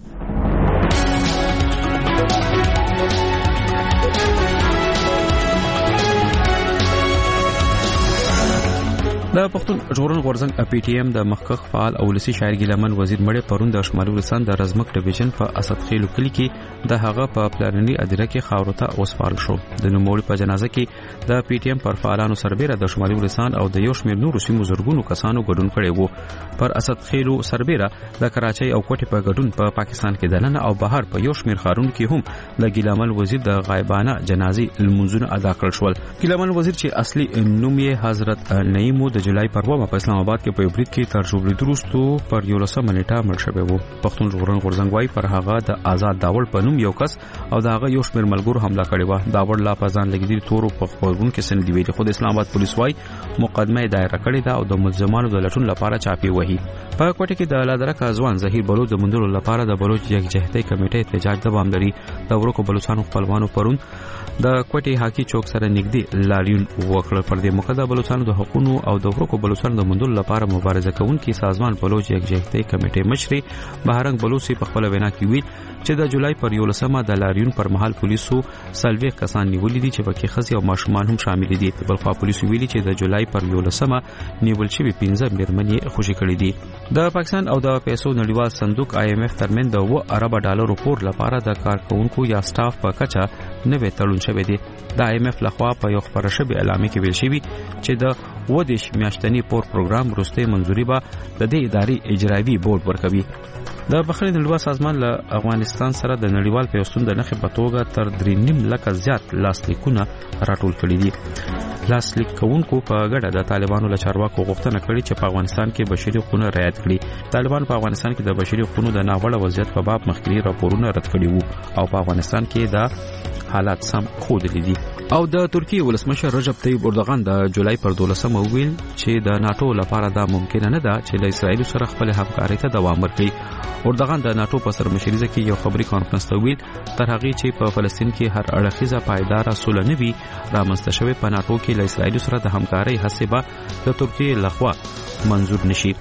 د پښتون ژغورنې غورځنګ پی ټی ایم د مخکخ فعال او ولسی شاعر ګیلمن وزیر مړی پرون د شمالي ولسان د رزمک ډیویژن په اسد خیلو کلی کې د هغه په پلاننی اداره کې خاورو ته وسپارل شو. د نوموړي په جنازه کې د پی ټی ایم پر فعالانو سربېره د شمالي ولسان او د یو شمېر نورو سیمو زرګونو کسانو ګډون کړی وو. پر اسد خیلو سربېره د کراچۍ او کوټې په ګډون په پاکستان کې دننه او بهر په یو شمېر ښارونو کې هم د ګیلمن وزیر د غایبانه جنازې لمونځونه ادا کړل شول. ګیلمن وزیر چې اصلي نوم یې حضرت نعیم د جولای پر ومه په اسلام آباد کې په برید کې تر ژوبلې دروستو پر یولسمه نیټه مړ شوی وو. پښتون ژغورنې غورځنګ وايي پر هغه د آزاد داوړ په نوم یو کس او د هغه یو شمېر ملګرو حمله کړې و. داوړ لا په ځان لګیدلي تورو په خبرونو کې سندې ویلي، خو د اسلام آباد پولیس وايي مقدمه دایره کړې ده او د ملزمانو د لټون لپاره چاپی وهي. په کوټه کې د لادرک ځوان ظهیر بلوچ د مندلو لپاره د بلوچ یکجهتۍ کمیټې احتجاج د بام لري. د ورکو بلوچستان خپلوانو پرون د کوټې حاکي چوک سره نږدې لاریون وکړ. پر دې موقع د بلوچستان د حقوقو او د ورکو بلوچستان د مندلو لپاره مبارزه کوونکي سازمان بلوچ یکجهتۍ کمیټې مشر بهرنګ بلوچ په خپل وینا کې ویل چې د جولای پر یولسمه د لاریون پر مهال پولیسو سلوي کسان نیولې دي چې پکې خزي او ماشومان هم شامل دي. بلخوا پولیسو ویلي چې د جولای پر یولسمه نیول شوی پنځه میرمنې خوشي کړې دي. د پاکستان او د پیسو نړیوال صندوق آی ایم ایف ترمن د و ارب ډالرو پور لپاره د کارکونکو یا سټاف په کچه نوې تړون شوی دی. د آی ایم ایف لخوا په یو خبره شوی اعلامیه کې ویل شوی چې د و دیش میاشتنی پور پروګرام وروسته منځوري به د دې ادارې اجرایي بورډ ورکوي. د بحرین نړیوال سازمان له افغانستان سره د نړیوال پیوستون د نخې په توګه تر درې نیم لکه زیات لاسلیکونه راټول کړي دي. لاسلیک کوونکو په ګډه د طالبانو له چارواکو غوښتنه کړې چې په افغانستان کې بشري حقوق رعایت کړي. طالبان په افغانستان کې د بشري حقوقو د ناوړه وضعیت په باب مخکې راپورونه رد کړي وو او په افغانستان کې د حالات سم ښودلي دي. او د ترکیې ولسمشر رجب طیب اردوغان د جولای پر دولسمه ویل چې د ناتو لپاره دا ممکن نه ده چې له اسرایل سره خپل همکاري ته دوام ورکړي. اردوغان د ناتو په سرمشرۍ کې یو خبري کانفرنس ته ویل تر هغه چې په فلسطین کې هر اړخیزه پایدار سوله نه وي رامنځته شوی په ناتو کې له اسرایل سره د همکاري هڅې به د ترکیې لخوا منظور نشي.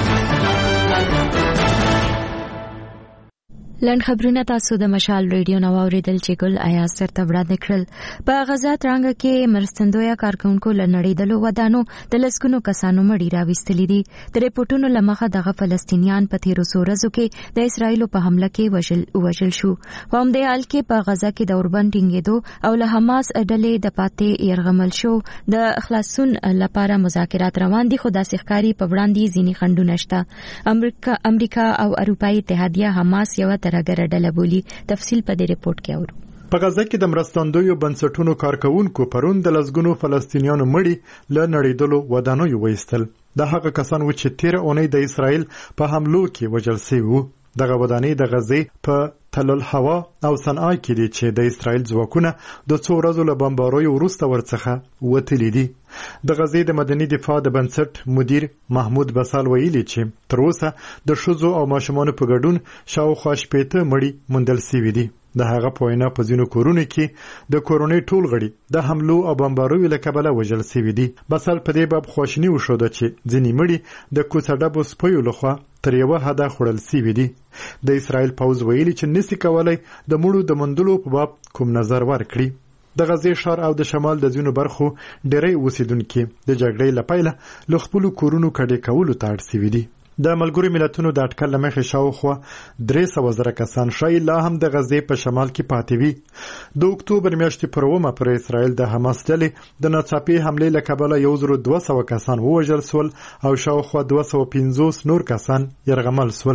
لنډ خبرونه تاسو د مشال ریډیو نو اوریدل چې ګل ایاز سره وړاندې کړل. په غزا ترانګ کې مرستندویا کارکونکو لنړیدلو ودانو د لسګونو کسانو مړی راوستلې دي. د ریپورتونو لمخه دغه فلسطینیان په تیرو سورزو کې د اسرایل په حمله کې وژل وژل شو. په همدې حال کې په غزا کې د اوربند ټینګېدو او له حماس ډلې د پاتې يرغمل شو د خلاصون لپاره مذاکرات روان دي، خو د سحکاري په وړاندې ځینی خندونه شته. امریکا امریکا او اروپאי اتحادیه حماس یو ترګر ډله بولی. تفصیل په دې ریپورت کې اورو. په غزا کې د مرستندویو بنسټونو کارکونکو پرون د لسګونو فلسطینیانو مړي له نړیدلو ودانیو وایستل. د هغه کسان و چې تیر اونۍ د اسرایل په حملو کې وژل شوي وو. دغه ودانۍ د غزې په تل الهوا او صنعا کې دي چې د اسرایل ځواکونه د څو ورځو له بمباریو وروسته ورڅخه وتلي دي. د غزې د مدني دفاع د بنسټ مدیر محمود بسال ویلي چې تر اوسه د ښځو او ماشومانو په ګډون شاوخوا شپېته مړي موندل شوي دي. د هغه په وینا په ځینو کورونو کې د کورونې ټول غړي د حملو او بمباریو له کبله وژل شوي دي. بسال په دې باب خواشیني وښوده چې ځینې مړي د کوڅهډبو سپیو لخوا تر یوه حده خوړل شوي دي. د اسرایل پوځ ویلي چې نسي کولای د مړو د موندلو په باب کوم نظر ورکړي. د غزې ښار او د شمال د ځینو برخو ډېری اوسیدونکي د جګړې له پیله له خپلو کورونو کډې کولو ته اړ شوي دي. د ملګرو ملتونو د اټکل له مخې شاوخوا درې سوه زره کسان ښایي لا هم د غزې په شمال کې پاتې وي. د اکتوبر میاشتې پر اوومه پر اسرایل د حماس ډلې د ناڅاپي حملې له کبله یو زر دوه سوه کسان ووژل سول او شاوخوا دوه سوه پنځوس نور کسان یرغمل سول.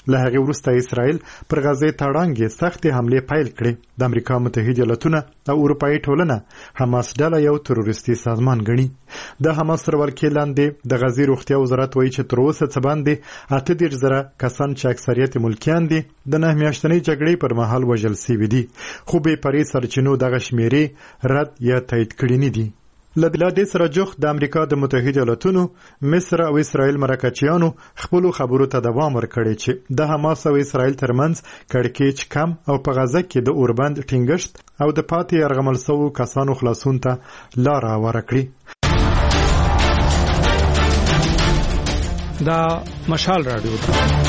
له هغه وروسته اسرائیل پر غزه تړانګې سختې حمله پیل کړې. د امریکا متحده ایالاتونه او اروپאי ټولنه حماس ډله یو تروریستي سازمان ګڼي. د حماس تر ولکې لاندې د غزې روغتیا وزارت وایي چې تر اوسه څه باندې اته دېرش زره کسان چې اکثریت ملکیان دي د نه میاشتنۍ جګړې پر مهال وژل شوي دي، خو بې پرې سرچینو دغه شمیرې رد یا تایید کړي نه دي. له دې سره جوخت د امریکا د متحده ایالاتونو، مصر او اسرائیل مرکچیانو خپل خبرو ته دوام ورکړي چې د حماس او اسرائیل ترمنځ کړکېچ کم او په غزه کې د اوربند ټینګښت او د پاتې یرغمل شوو کسانو خلاصون ته لار هواره کړي. دا مشال رادیو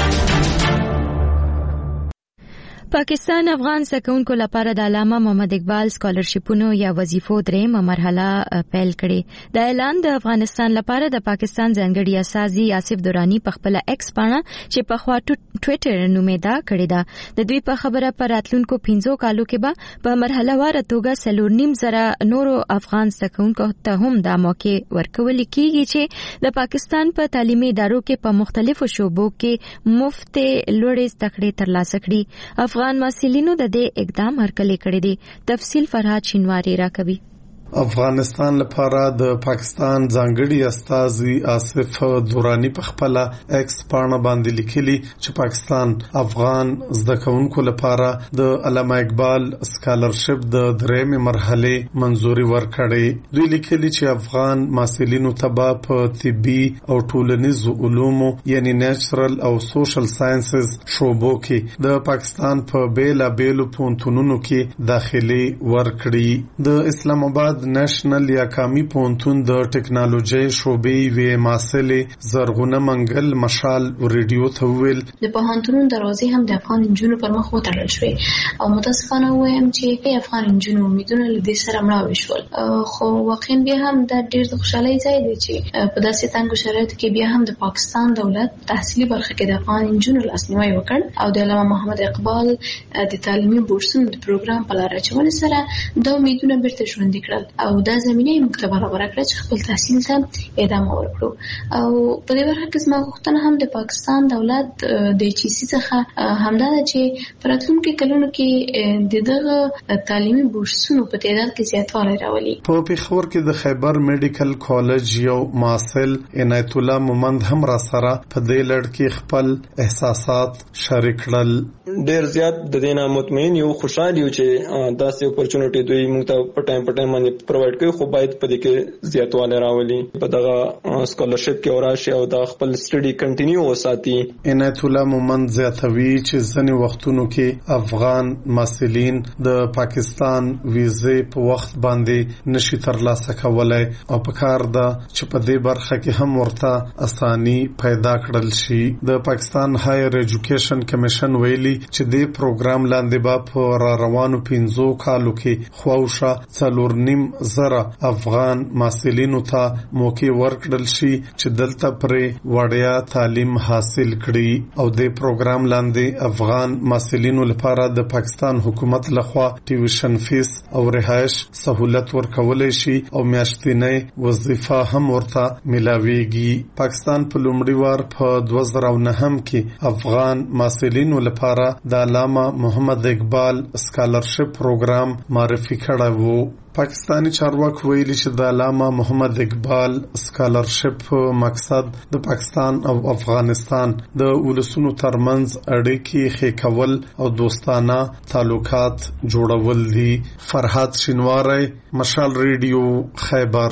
پاکستان افغان سکونکو لپاره د علامه محمد اقبال سکالرشپونو یا وظیفو درېمه مرحله پیل کړې. د اعلان د افغانستان لپاره د پاکستان ځانګړي اساسي آصف دورانی په خپل ایکس باندې چې په خوا ټوئیټر نومیدا کړی دا د دوی په خبره پر راتلونکو پنځو کالو کې به په مرحله وار توګه سلور نیم زره نورو افغان سکونکو ته هم د موقع ورکول کیږي چې د پاکستان په تعلیمي ادارو کې په مختلفو شوبو کې مفت لوړې زده کړې ترلاسه کړي. افغان محصلینو د دې اقدام هرکلی کړی دی. تفصیل فرهاد شینواری راکوي. افغانستان لپاره د پاکستان ځانګړي استازي آصف دورانی په خپل ایکس باندې باندې لیکلي چې پاکستان افغان زده کوونکو لپاره د علامه اقبال سکالرشپ د درېمې مرحله منزوري ورکړې. دوی لیکلي چې افغان محصلینو ته په طبي او ټولنیزو علومو یعنی نیچرل او سوشل ساينسز شوبو کې د پاکستان په بیلا بیلو پونتونونو کې داخلي ورکړي. د اسلام آباد نېشنل یا کامی پونتون د ټکنالوژي شوبې وی ماسلې زرغونه منګل مشال ریډیو ته ویل د پوهنتون دروازې هم د افغان انجونو پر مخ وتړل شوې او متاسفانه وایم چې افغان انجونو امیدونه لدې سره مړاوي شول، خو واقعا بیا هم د ډېر د خوشحالۍ ځای دی چې په داسې تنګو شرایطو کې بیا هم د پاکستان دولت تحصیلي برخه کې د افغان انجونو لاسنیوي وکړ او د علامه محمد اقبال د تعلیمي بورسونو د پروګرام په لار اچولو سره د امیدونه بیرته ژوندي کړل او دا زمينه موږ ته برابر کړه چې خپل تحصیل ته ادامه ورکړو. او په دې برخه کې زما غوښتنه هم د پاکستان دولت د چیسي څخه همدا ده چې پراتلونکو کلونو کې د دغه تعلیمي بورسونو په تعداد کې زیاتوالی راولي. په پیښور کې د خیبر میډیکل کالج یو محصل عنایت الله مومند هم را سره په دې لړ کې خپل احساسات شریک کړل. ډېر زیات د دینه مطمئن یو خوشاله یو چې داسې اپورچونټی دوی موږ ته په ټایم په ټایم باندې پرووایډ کوي، خو باید په دې کې زیاتوالی راولي په دغه سکالرشپ کې وراشي او د خپل سټډي کنټینیو وساتي. عنایت الله مومند زیاتوي چې ځینې وختونو کې افغان محصلین د پاکستان ویزې په وخت باندې نشي ترلاسه کولای او په کار ده چې په دې برخه کې هم ورته اساني پیدا کړل شي. د پاکستان هایر ایجوکیشن کمیشن ویلي چې دې پروګرام لاندې به په را روانو پنځو کالو کې خواوشه څلور نیم زره افغان محصلینو ته موقع ورکړل شي چې دلته پرې وړیا تعلیم حاصل کړي او د پروګرام لاندې افغان محصلینو لپاره د پاکستان حکومت لخوا ټیوشن فیس او رهائش سہولت ورکولای شي او میاشتنۍ وظیفه هم ورته ملاويږي. پاکستان په لومړي وار په دوه زره نهم کې افغان محصلینو لپاره د علامه محمد اقبال سکالرشپ پروګرام معرفي کړی وو. پاکستانی چارواکو ویلي چې د علامه محمد اقبال سکالرشپ مقصد د پاکستان او افغانستان د ولسونو ترمنځ اړیکې ښه کول او دوستانه تعلقات جوړول دي. فرهاد شینواری، مشال ریډیو، خیبر.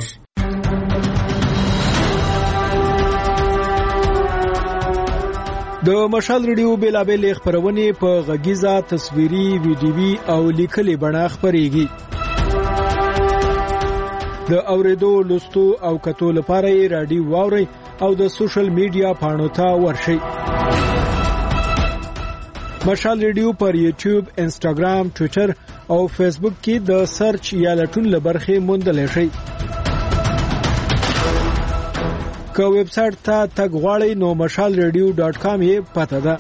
د مشال ریډیو بیلابل خبرونه په غږیزه، تصویري، ویډیوي او لیکلي بڼه خبريږي. د اوریدو، لوستو او کتو لپاره یې رادیو واوري او د سوشل میډیا پاڼو ته ورشئ. مشال ریډیو پر یوټیوب، انسټاګرام، ټوئیټر او فیسبوک کې د سرچ یا لټون لبرخې موندلی شئ. که ویب سټ ته تګ غواړئ نو مشال ریډیو ډاټ کام یې پته ده.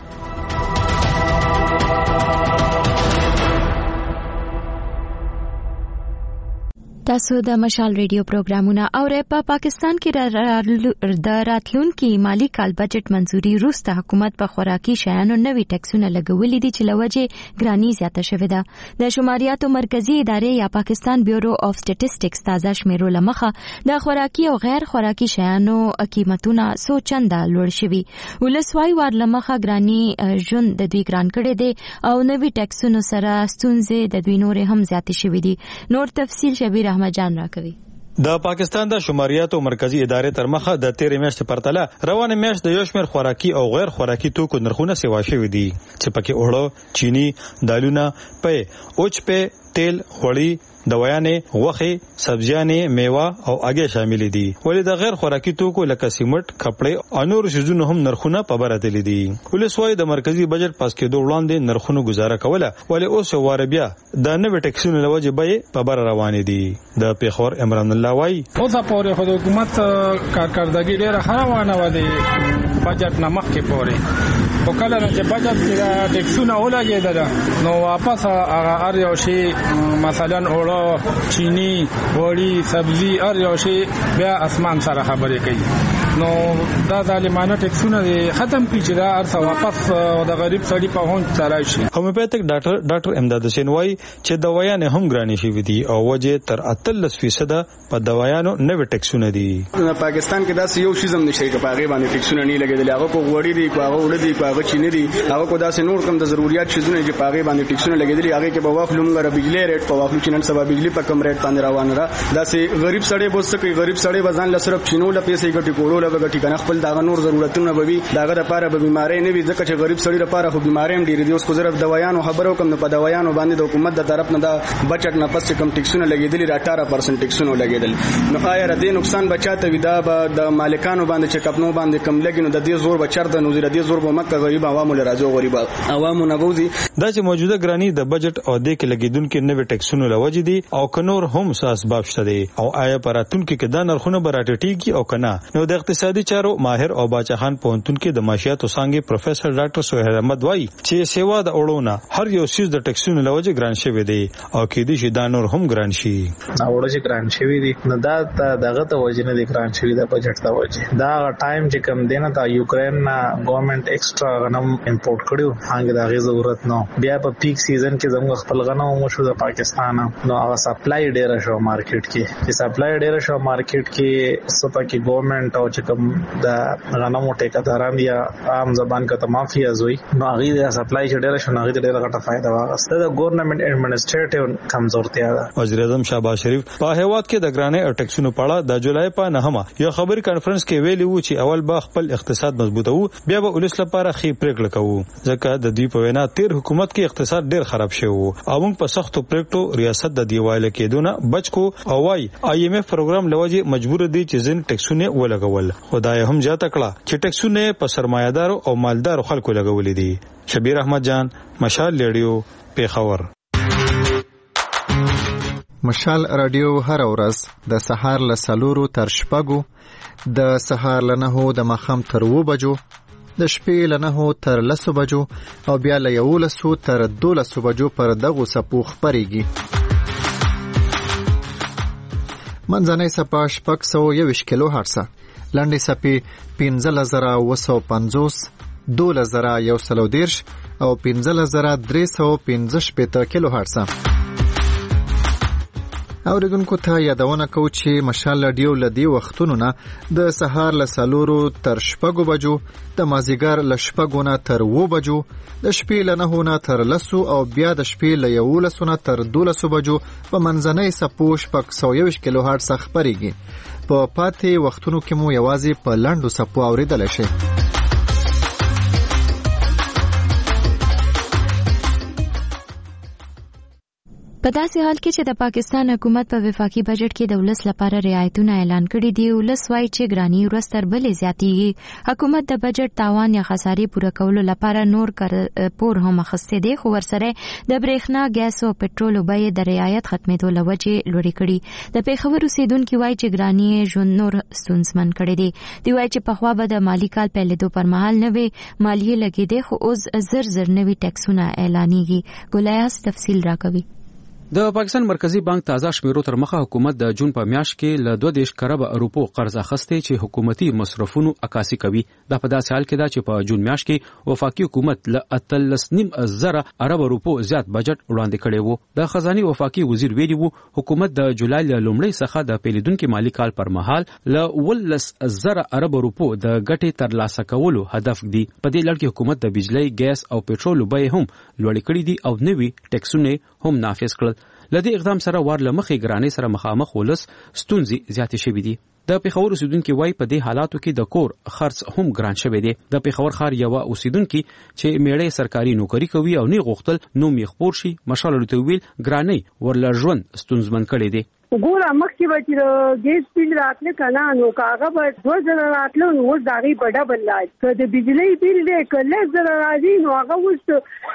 تاسو د مشال ریډیو پروګرامونه اورئ. په پاکستان کې د راتلونکي مالی کال بجټ منځوري وروسته حکومت په خوراکي شیانو نوي ټکسونه لګولي دي چې لوجه ګرانی زیاته شوې ده. د شماریاتو مرکزی ادارې یا پاکستان بیورو اف سټټیسټکس تازه شمیرو لمخه د خوراکي او غیر خوراکي شیانو قیمتونه څو چنده لوړ شوي. ولسوای وار لمخه ګرانی ژوند د دوی ګران کړي دي او نوي ټکسونو سره ستونزې د دوی نور هم زیاتې شوې دي. نور تفصیل شبیر احمد جان راکوي. د پاکستان د شماریاتو مرکزی ادارې تر مخه د تیرې میاشتې پرتله روانه میاشت د یو شمېر خوراکي او غیر خوراکي توکو نرخونه سیوا شوي دي چې پکې اوړه، چینی، دالونه، پې، اوچ پې، تیل، غوړي، دوایانې، غوښې، سبزیانې، میوه او اګې شامل دي. ولې د غیر خوراکي توکو لکه سیمنټ، کپړې او نور شیزونو هم نرخونه په بره تللي دي. ولسوای د مرکزی بجټ پاس کېدو وړاندې نرخونو گزاره کوله، ولې اوس واره بیا د نوې ټکسونو لوجه به په بره روانې دي. د پیښور عمران الله وایي اوس پورې خو د حکومت کارکردګي ډېره ښه روانه وه د بجټ نه مخکې پورې، خو کله چې بجټ کې ټکسونه ولګېدله نو واپس هغه هر یو شی مثلا اوړه، چینی، غوړي، سبزي هر یو شی بیا اسمان سره خبرې کوي. نو دا ظالمانه ټکسونه ختم کړي چې دا ارڅ واپس د غریب سړي په هون سره شي. هومیوپیتک ډاکټر ډاکټر امداد حسین وایي چې دوايانې هم ګرانې شوي دي او وجه تر اتلس فیصد په دوايانو نوې ټکسونه دي. پاکستان کې داسې یو شیزم نشي چې په هغه باندې ټکسونه نه لګیدل. هغه کو غوړي دي، کو هغه وړ دي، کو هغه چینی دي، هغه کو داسې نور کوم د ضرورت شیزونه چې په هغه باندې ټکسونه لګیدل. هغه کې په واخلو موږ بجلی ریټ په واخلو چې نن سبا بجلی په کم ریټ باندې روانه ده. داسې غریب سړی بوسته کوي، غریب سړی وزن له صرف چینو له پیسې ګټي کولو له ګټي کنه خپل دا نور ضرورتونه به وي. داغه لپاره به بیماری نه وي ځکه چې غریب سړی لپاره خو بیماری هم ډیر دي. اوس کو ضرب دوايانو خبرو کوم نه په دوايانو باندې د حکومت د طرف نه دا بجټ نه پس کم ټکسونه لګیدل، اٹھارہ پرسنٹ ټکسونه لګیدل. نو آیا ردی نقصان بچاته وي دا د مالکانو باندې چې کپنو باندې کم لګي نو د دې زور بچرته نو د دې زور په مکه غریب عوامو لراځو غریب عوامو نه وځي. دا چې موجوده ګرانی د بجټ او د کې لګیدونکو نوې ټکسونه لوجه دي او کنور هم اسباب شته دي او آیا پراتونکو کې د نرخونو براټیږي او کنه. نو د اقتصادي چارو ماهر او باچخان پونتون کې د معاشياتو څنګه پروفیسور ډاکټر سہیل احمد وایي چې سیوا د اړونه هر یو سیس د ټکسونو لوجه ګران شوی دی او کې دي چې دا نور هم ګران شي. اورو چې ګران شوی دی نو دا دغه ته وجه نه دی ګران شوی د بجټ ته وجه دا ټایم چې کم دینه تا یوکرين نه ګورنمنت ایکسترا غنم امپورټ کړو هغه د غي ضرورت نو بیا په پیک سیزن کې زموږ خپل غنم مو شو د پاکستان نو هغه سپلای ډیر شو مارکیټ کې چې سپلای ډیر شو مارکیټ کې سپا کې ګورنمنت او چې کوم د غنمو ټیکداران یا عام زبان کا مافیا زوی نو هغه د سپلای چې ډیر شو هغه ډیر غټه فائدہ واغسته د ګورنمنت اډمنسټریټیو کمزورتیا ده. وزیر اعظم شهباز شریف په هیواد کې د ګرانې او ټکسونو په اړه د جولای په نهمه یو خبري کانفرنس کې ویلي وو چې اول به خپل اقتصاد مضبوطو بیا به ولس لپاره خې پریکړه کوو ځکه د دې په وینا تیر حکومت کې اقتصاد ډیر خراب شوی وو او موږ په سختو پریکړو ریاست د دیواله کېدونه بچ کو او وايي آی ایم ایف پروګرام لوجه مجبور دي چې ځین ټکسونه ولګول. خدای هم جاته کړه چې ټکسونه په سرمایدارو او مالدارو خلکو لګولې دي. شبیر احمد جان، مشال ریډیو، پیښور. مشال رادیو هر ورځ د سهار له سلورو تر شپږو، د سهار له نهو د ماښام تر اوو بجو، د شپې له نهو تر لسو بجو او بیا له یولسو تر دولسو بجو پر دغو څپو خپرېږي. منځنۍ څپه شپږ سوه یوویشت کیلو هرڅه، لنډې څپې پنځلس زره اووه سوه پنځوس، دولس زره یو سل او دېرش او پنځلس زره درې سوه پنځه شپېته کیلو هرڅه. اوریدونکو ته یادونه کوو چې مشال رادیو له دې وختونو نه د سهار له څلورو تر شپږو بجو، د مازدیګر له شپږو نه تر اوو بجو، د شپې له نهو نه تر لسو او بیا د شپې له یولسو نه تر دولسو بجو په منځنۍ څپو شپږ سوه یوویشت کیلو هرټز خپرېږي. په پاتې وختونو کې مو یوازې په لنډو څپو اوریدلی شي. په داسې حال کې چې د پاکستان حکومت په وفاقي بجټ کې د ولس لپاره رعایتونه اعلان کړي دي، ولس وایي چې ګرانی ورځ تر بلې زیاتېږي. حکومت د بجټ تاوان یا خسارې پوره کولو لپاره نور پور هم اخیستی دی، خو ورسره د برېښنا، ګیس او پټرولو بیې د رعایت ختمېدو له وجې لوړې کړي. د پېښور اوسېدونکي وایي چې ګرانی ژوند نور ستونزمن کړی دی. دوی وایي چې پخوا به د مالي کال پیلېدو پر مهال نوې مالیې لګېدې، خو اوس زر زر نوي ټکسونه اعلانېږي. ګولیاس تفصیل راکوي. د پاکستان مرکزی بانک تازه شمیرو تر مخه حکومت د جون په میاشت کې له دوه دیش کربه روپو قرض اخیسته چې حکومتي مصرفونو عکاسي کوي. دا په داسې حال کې ده چې په جون میاشت کې وفاقي حکومت له اتلس نیم زره ارب روپو زیات بجټ وړاندې کړی وو. د خزاني وفاقي وزیر ویلي وو حکومت د جولای له لومړۍ څخه د پیلیدونکو مالی کال پر مهال له ولس زره ارب روپو د ګټې ترلاسه کولو هدف دی. په دې لړ کې حکومت د بجلی، ګیس او پېټرول بیې هم لوړې کړې دي او نوي ټیکسونه هم نافذ کړل. لدې اقدام سره وار لمخې ګرانۍ سره مخامخ ولس ستونزې زیاتې شوې دي. د پیښور اوسیدونکو وای په دې حالاتو کې د کور خرڅ هم ګران شوی دی. د پیښور ښار یو اوسیدونکو چې میړې سرکاري نوکری کوي او نه غوښتل نو میخپور شي مشال لټویل ګرانۍ ورل ژوند ستونزمن کړي دي. ګوره مخکې به چې د ګیس بیل راتله کنه نو کاغه به دوه زره راتله نو اوس د هغې په ډبل لاج که د بجلۍ بیل دی که لس زره راځي نو هغه اوس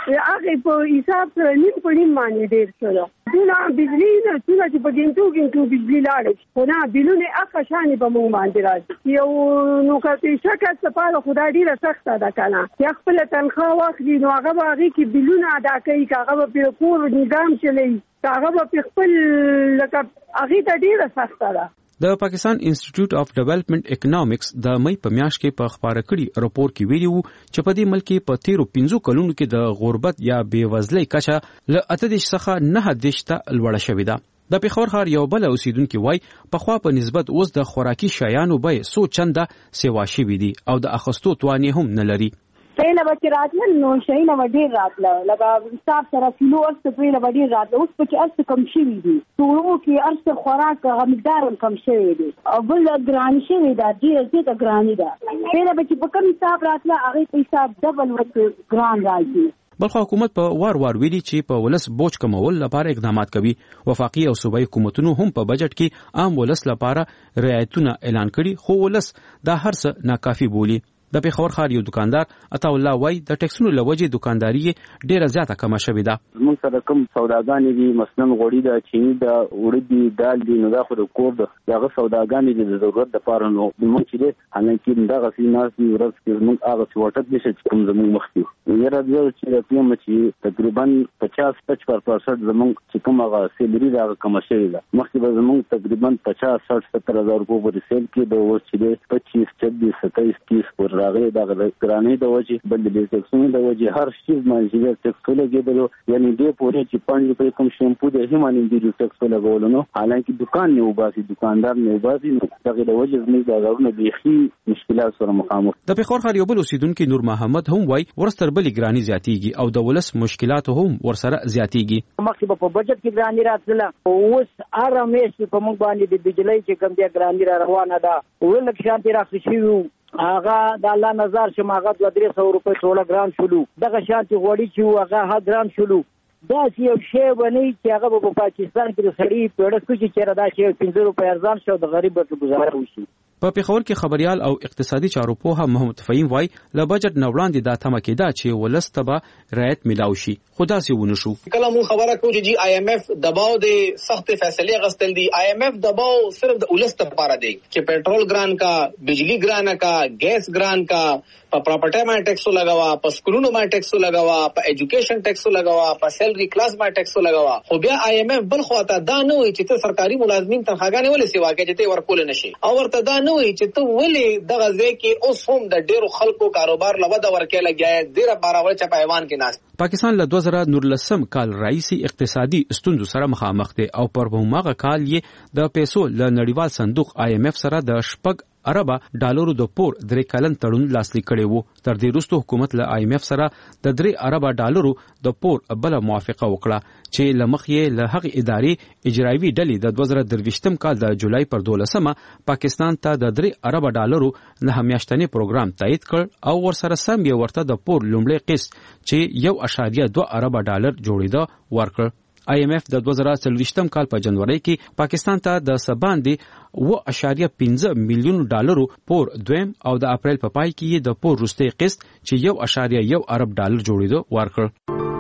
هغې په حساب سره نیم په نیم باندې ډېر څه ده. څونه بجلي نه څونه چې په ګنټو ګنټو بجلي لاړه شي خو نه بیلونه هغه شانې به مونږ باندې راځي. یو نوکر پیشه کس لپاره خو دا ډېره سخته ده که نه چې خپله تنخواه واخلي نو هغه به هغې کې بیلونه ادا کوي که هغه به پرې کور نظام چلوي هغه به خپل لکه هغې ته ډېره سخته ده. د پاکستان انسټیټیوټ اف ډیولپمنٹ اکونومکس د مې په میاشت کې په خبره کړي راپور کې ویلي وو چې په دې ملک کې په تیرو پنځو کلونو کې د غربت یا بېوزلۍ کچه له اته دېرش څخه نهه دېرش ته لوړه شوې ده. د پیښور ښار یو بل اوسیدونکو وای په خوا په نسبت اوس د خوراکي شیانو بیې څو چنده سیوا شوي دي او د اخیستو توان هم نه لري. پهله به چې راتلل نو شیونه به ډېر راتله لکه حساب سره کیلو هر څه پهله به ډېر راتله اوس پکې هر څه کم شوي دي. سوړو کې هر څه خوراک هغه مقدار هم کم شوی دی او بل ګراني شوې ده ډېره زیاته ګراني ده. پهله به چې په کوم حساب راتله هغې په حساب ډبل ورته ګران راځي. بلخو حکومت په وار وار ویلي چې په ولس بوج کمول لپاره اقدامات کوي. وفاقي او صوبایي حکومتونو هم په بجټ کې عام ولس لپاره رعایتونه اعلان کړي خو ولس دا هر څه ناکافي بولي. د پیښور ښار یو دکاندار عطا الله وای د ټیکسونو لوجې دکانداري ډیره زیاته کمه شوې ده. موږ سره کوم سوداګانې دي مثلا غوړي ده، چینی ده، وړه دي، دال دي، نو دا خو د کور د هغه سوداګانې دي د ضرورت لپاره نو موږ چې حالانکه دغه سیناس دی ورځ کې موږ هغه څوټت نشي چې کوم زموږ مخکې یې راځي چې کوم چې تقریبا پچاس پچپن پرسنټ زموږ چې کوم هغه سیلري دا کم شوې ده. مخکې به زموږ تقریبا پچاس ساټ ستر هزار روپۍ په سیل کې د اوس چې پچیس چوبیس ستایس تیس پر راغی دا ګرانۍ د وجې بل د ټیکسونو د وجې هر شیز باندې ټیکس لګېدلو یعنی دې پورې چې پنځه روپۍ کوم شیمپو دی هم باندې د ټیکس لګولو نو حالانکه دکان نه وباسي دکاندار نه وباسي نو دغه د وجې زموږ د غوړنه بيخي مشکلات سره مخامخ. د پیښور ښار یو بل اوسیدونکو نور محمد هم وای ورستر بل ګرانۍ زیاتیږي او د ولس مشکلات هم ورسره زیاتیږي. مخکې په بجټ کې ګرانۍ راتله اوس ارامه شي په موږ باندې د بجلی چې کوم دی ګرانۍ را روانه ده ولک شانتي راخص شي هغه د الله نظر چې ماغه د درې سوه روپۍ ټوله ګران شولو دغه شانتي غوړي چې هغه ها ګران شولو دا یو شی ونی چې هغه په پاکستان کې د سړی پیړه کوي چې را دا شی پنځه روپۍ ارزان شو د غریب په گزاره وشي. په پیښور کې خبريال او اقتصادي چارو پوها محمد فهیم وای ل بجټ نوړاندې د تمه کېدا چې ولستبه رعایت ملاوي شي خدا سي ونه شو. کله مو خبره کوي چې جی آی ایم ایف دباو دي سخت فیصله غستل دي. آی ایم ایف دباو صرف د ولست لپاره دی چې پېټرول ګران کا، بجلی ګران کا، ګیس ګران کا، په پراپرټي باندې ټیکس لګاوا، په سکولونو باندې ټیکس لګاوا، په ایجوکیشن ټیکس لګاوا، په سیلري کلاس باندې ټیکس لګاوا. خو بیا آی ایم ایف بل خواته دا نه وي چې ته سرکاري ملازمین تنخواګانې ولې سیوا کوي چې ته ورکول نشي او ورته دا نه وي چې ته ولې دغه ځای کې اوس هم د ډیرو خلکو کاروبار لوده ورکې لګیا ډیره بارول چې په ایوان کې ناس. پاکستان له دوه زره نولسم کال راځي اقتصادي ستونزو سره مخامخ دی او پر هماغه کال یې د پیسو له نړیوال صندوق آی ایم ایف سره د شپږ اربه ډالرو د پور درې کلن تړون لاسلیک کړی وو. تر دې وروسته حکومت له آی ایم ایف سره د درې اربه ډالرو د پور بل موافقه وکړه چې لمخ یې له هغه ادارې اجرایوي ډلې د دوه زره درویشتم کال د جولای پر دولسمه پاکستان ته د درې اربه ډالرو نه میاشتنی پروګرام تایید کړ او ورسره سم یې ورته د پور لومړی قسط چې یو اشاریه دوه اربه ډالر جوړېده ورکړ. آی ایم ایف د دوه زره څلوېښتم کال په جنوري کې پاکستان ته د سباندې و اشاریه پنځه میلیون ډالرو پور دویم او د اپریل په پای کې د پور وروستي قسط چې یو اشاریه یو ارب ډالر جوړېده ورکړ.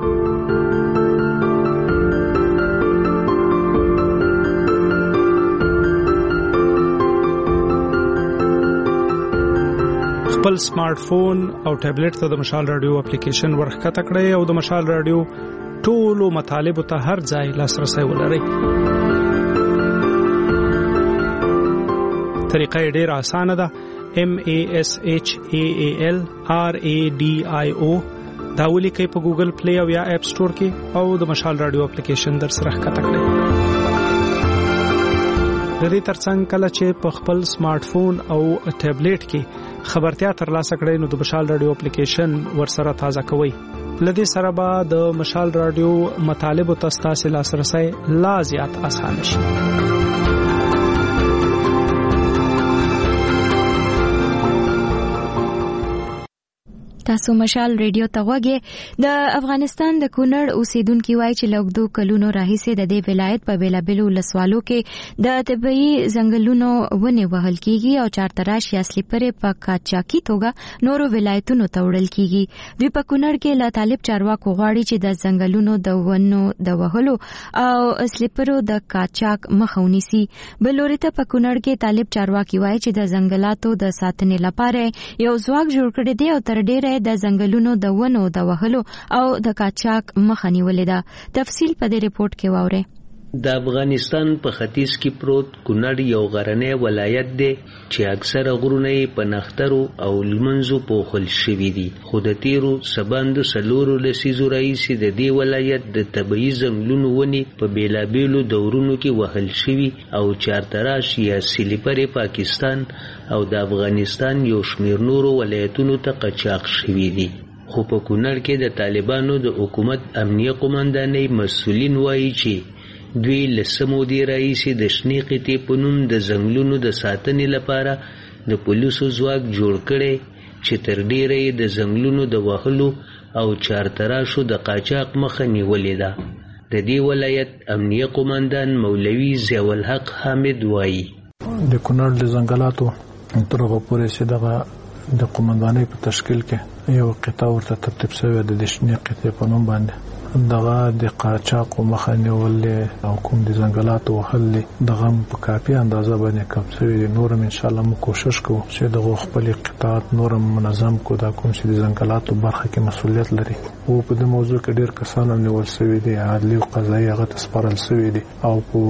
خپل سمارټ فون او ټابلیټ ته د مشال رادیو اپلیکیشن ورخکته کړئ او د مشال رادیو ټولو مطالبو ته هر ځای لاسرسي ولرئ. طریقه یې ډیره اسانه ده. M A S H A A L R A D I O دا ولیکئ په ګوګل پلی او یا اپ سٹور کې او د مشال رادیو اپلیکیشن در سره ښکته کړئ. د دې ترڅنګ کله چې په خپل سمارټ فون او ټابلیټ کې خبرتیا ترلاسه کړئ نو د مشال رادیو اپلیکیشن ورسره تازه کوئ. لدې سره به د مشال رادیو مطالبو ته ستاسو لاسرسي لا زیات اسانه شي. تاسو مشال ریډیو ته غوږی. د افغانستان د کونړ اوسیدونکو وایي چې لوګدو کلونو راهیسې د دې ولایت په بیلابلو لسوالو کې د طبيعي ځنګلونو ونه وهل کیږي او چارتراش یا سلیپرې په کاچاکی توګه نورو ولایتونو ته وړل کیږي. دوی په کونړ کې لا طالب چارواکو غواړي چې د ځنګلونو د ونو د وهلو او سلیپرو د کاچاک مخه ونیسي. بلوري ته په کونړ کې طالب چارواکي وایي چې د ځنګلاتو د ساتنې لپاره یو ځواک جوړ کړی دی او تر ډیره د ځنګلونو د ونو د وهلو او د کاچاک مخه نیولې ده. تفصیل په دې ریپورت کې واورئ. د افغانستان په ختیځ کې پروت کونړ یو غرنی ولایت دی چې اکثره غرونه په نخترو او لمنځو پوښل شوي دي. خو د تیرو سباندو سلورو لسیزو راهیسې د دې ولایت د طبیعي ځنګلونو ونې په بیلابیلو دورونو کې وهل شوي او چارتراش یا سلیپرې پاکستان او د افغانستان یو شمېر نورو ولایتونو ته قاچاق شوي دي. خو په کونړ کې د طالبانو د حکومت امنیه قومندانۍ مسؤلین وایي چې دوی لسمو دی راهیسې د شنې قطې په نوم د ځنګلونو د ساتنې لپاره د پولیسو ځواک جوړ کړی چې تر ډیره یې د ځنګلونو د وهلو او چارتراشو د قاچاق مخه نیولې ده. د دې ولایت امنیه قومندان مولوي ضیاءالحق حامد وایي د کونړ د ځنګلاتو تر هغه پورې چې دغه د قومندانۍ په تشکیل کې یو قطعه ورته ترتیب شوې ده د شنې قطې په نوم باندې دغه د قاچاق مخه نیول او کوم د ځنګلاتو وهل دغه په کافي اندازه باندې کم شوی دی. نورم ان شاء الله موږ کوشش کوو چې دغه خپل قطعات نورم منظم کو دا کوم چې د ځنګلاتو برخه کې مسؤلیت لري او په دې موضوع کې ډیر کسان نیول شوی دي عادي او قضایي هغه تسپارل شوی دي او په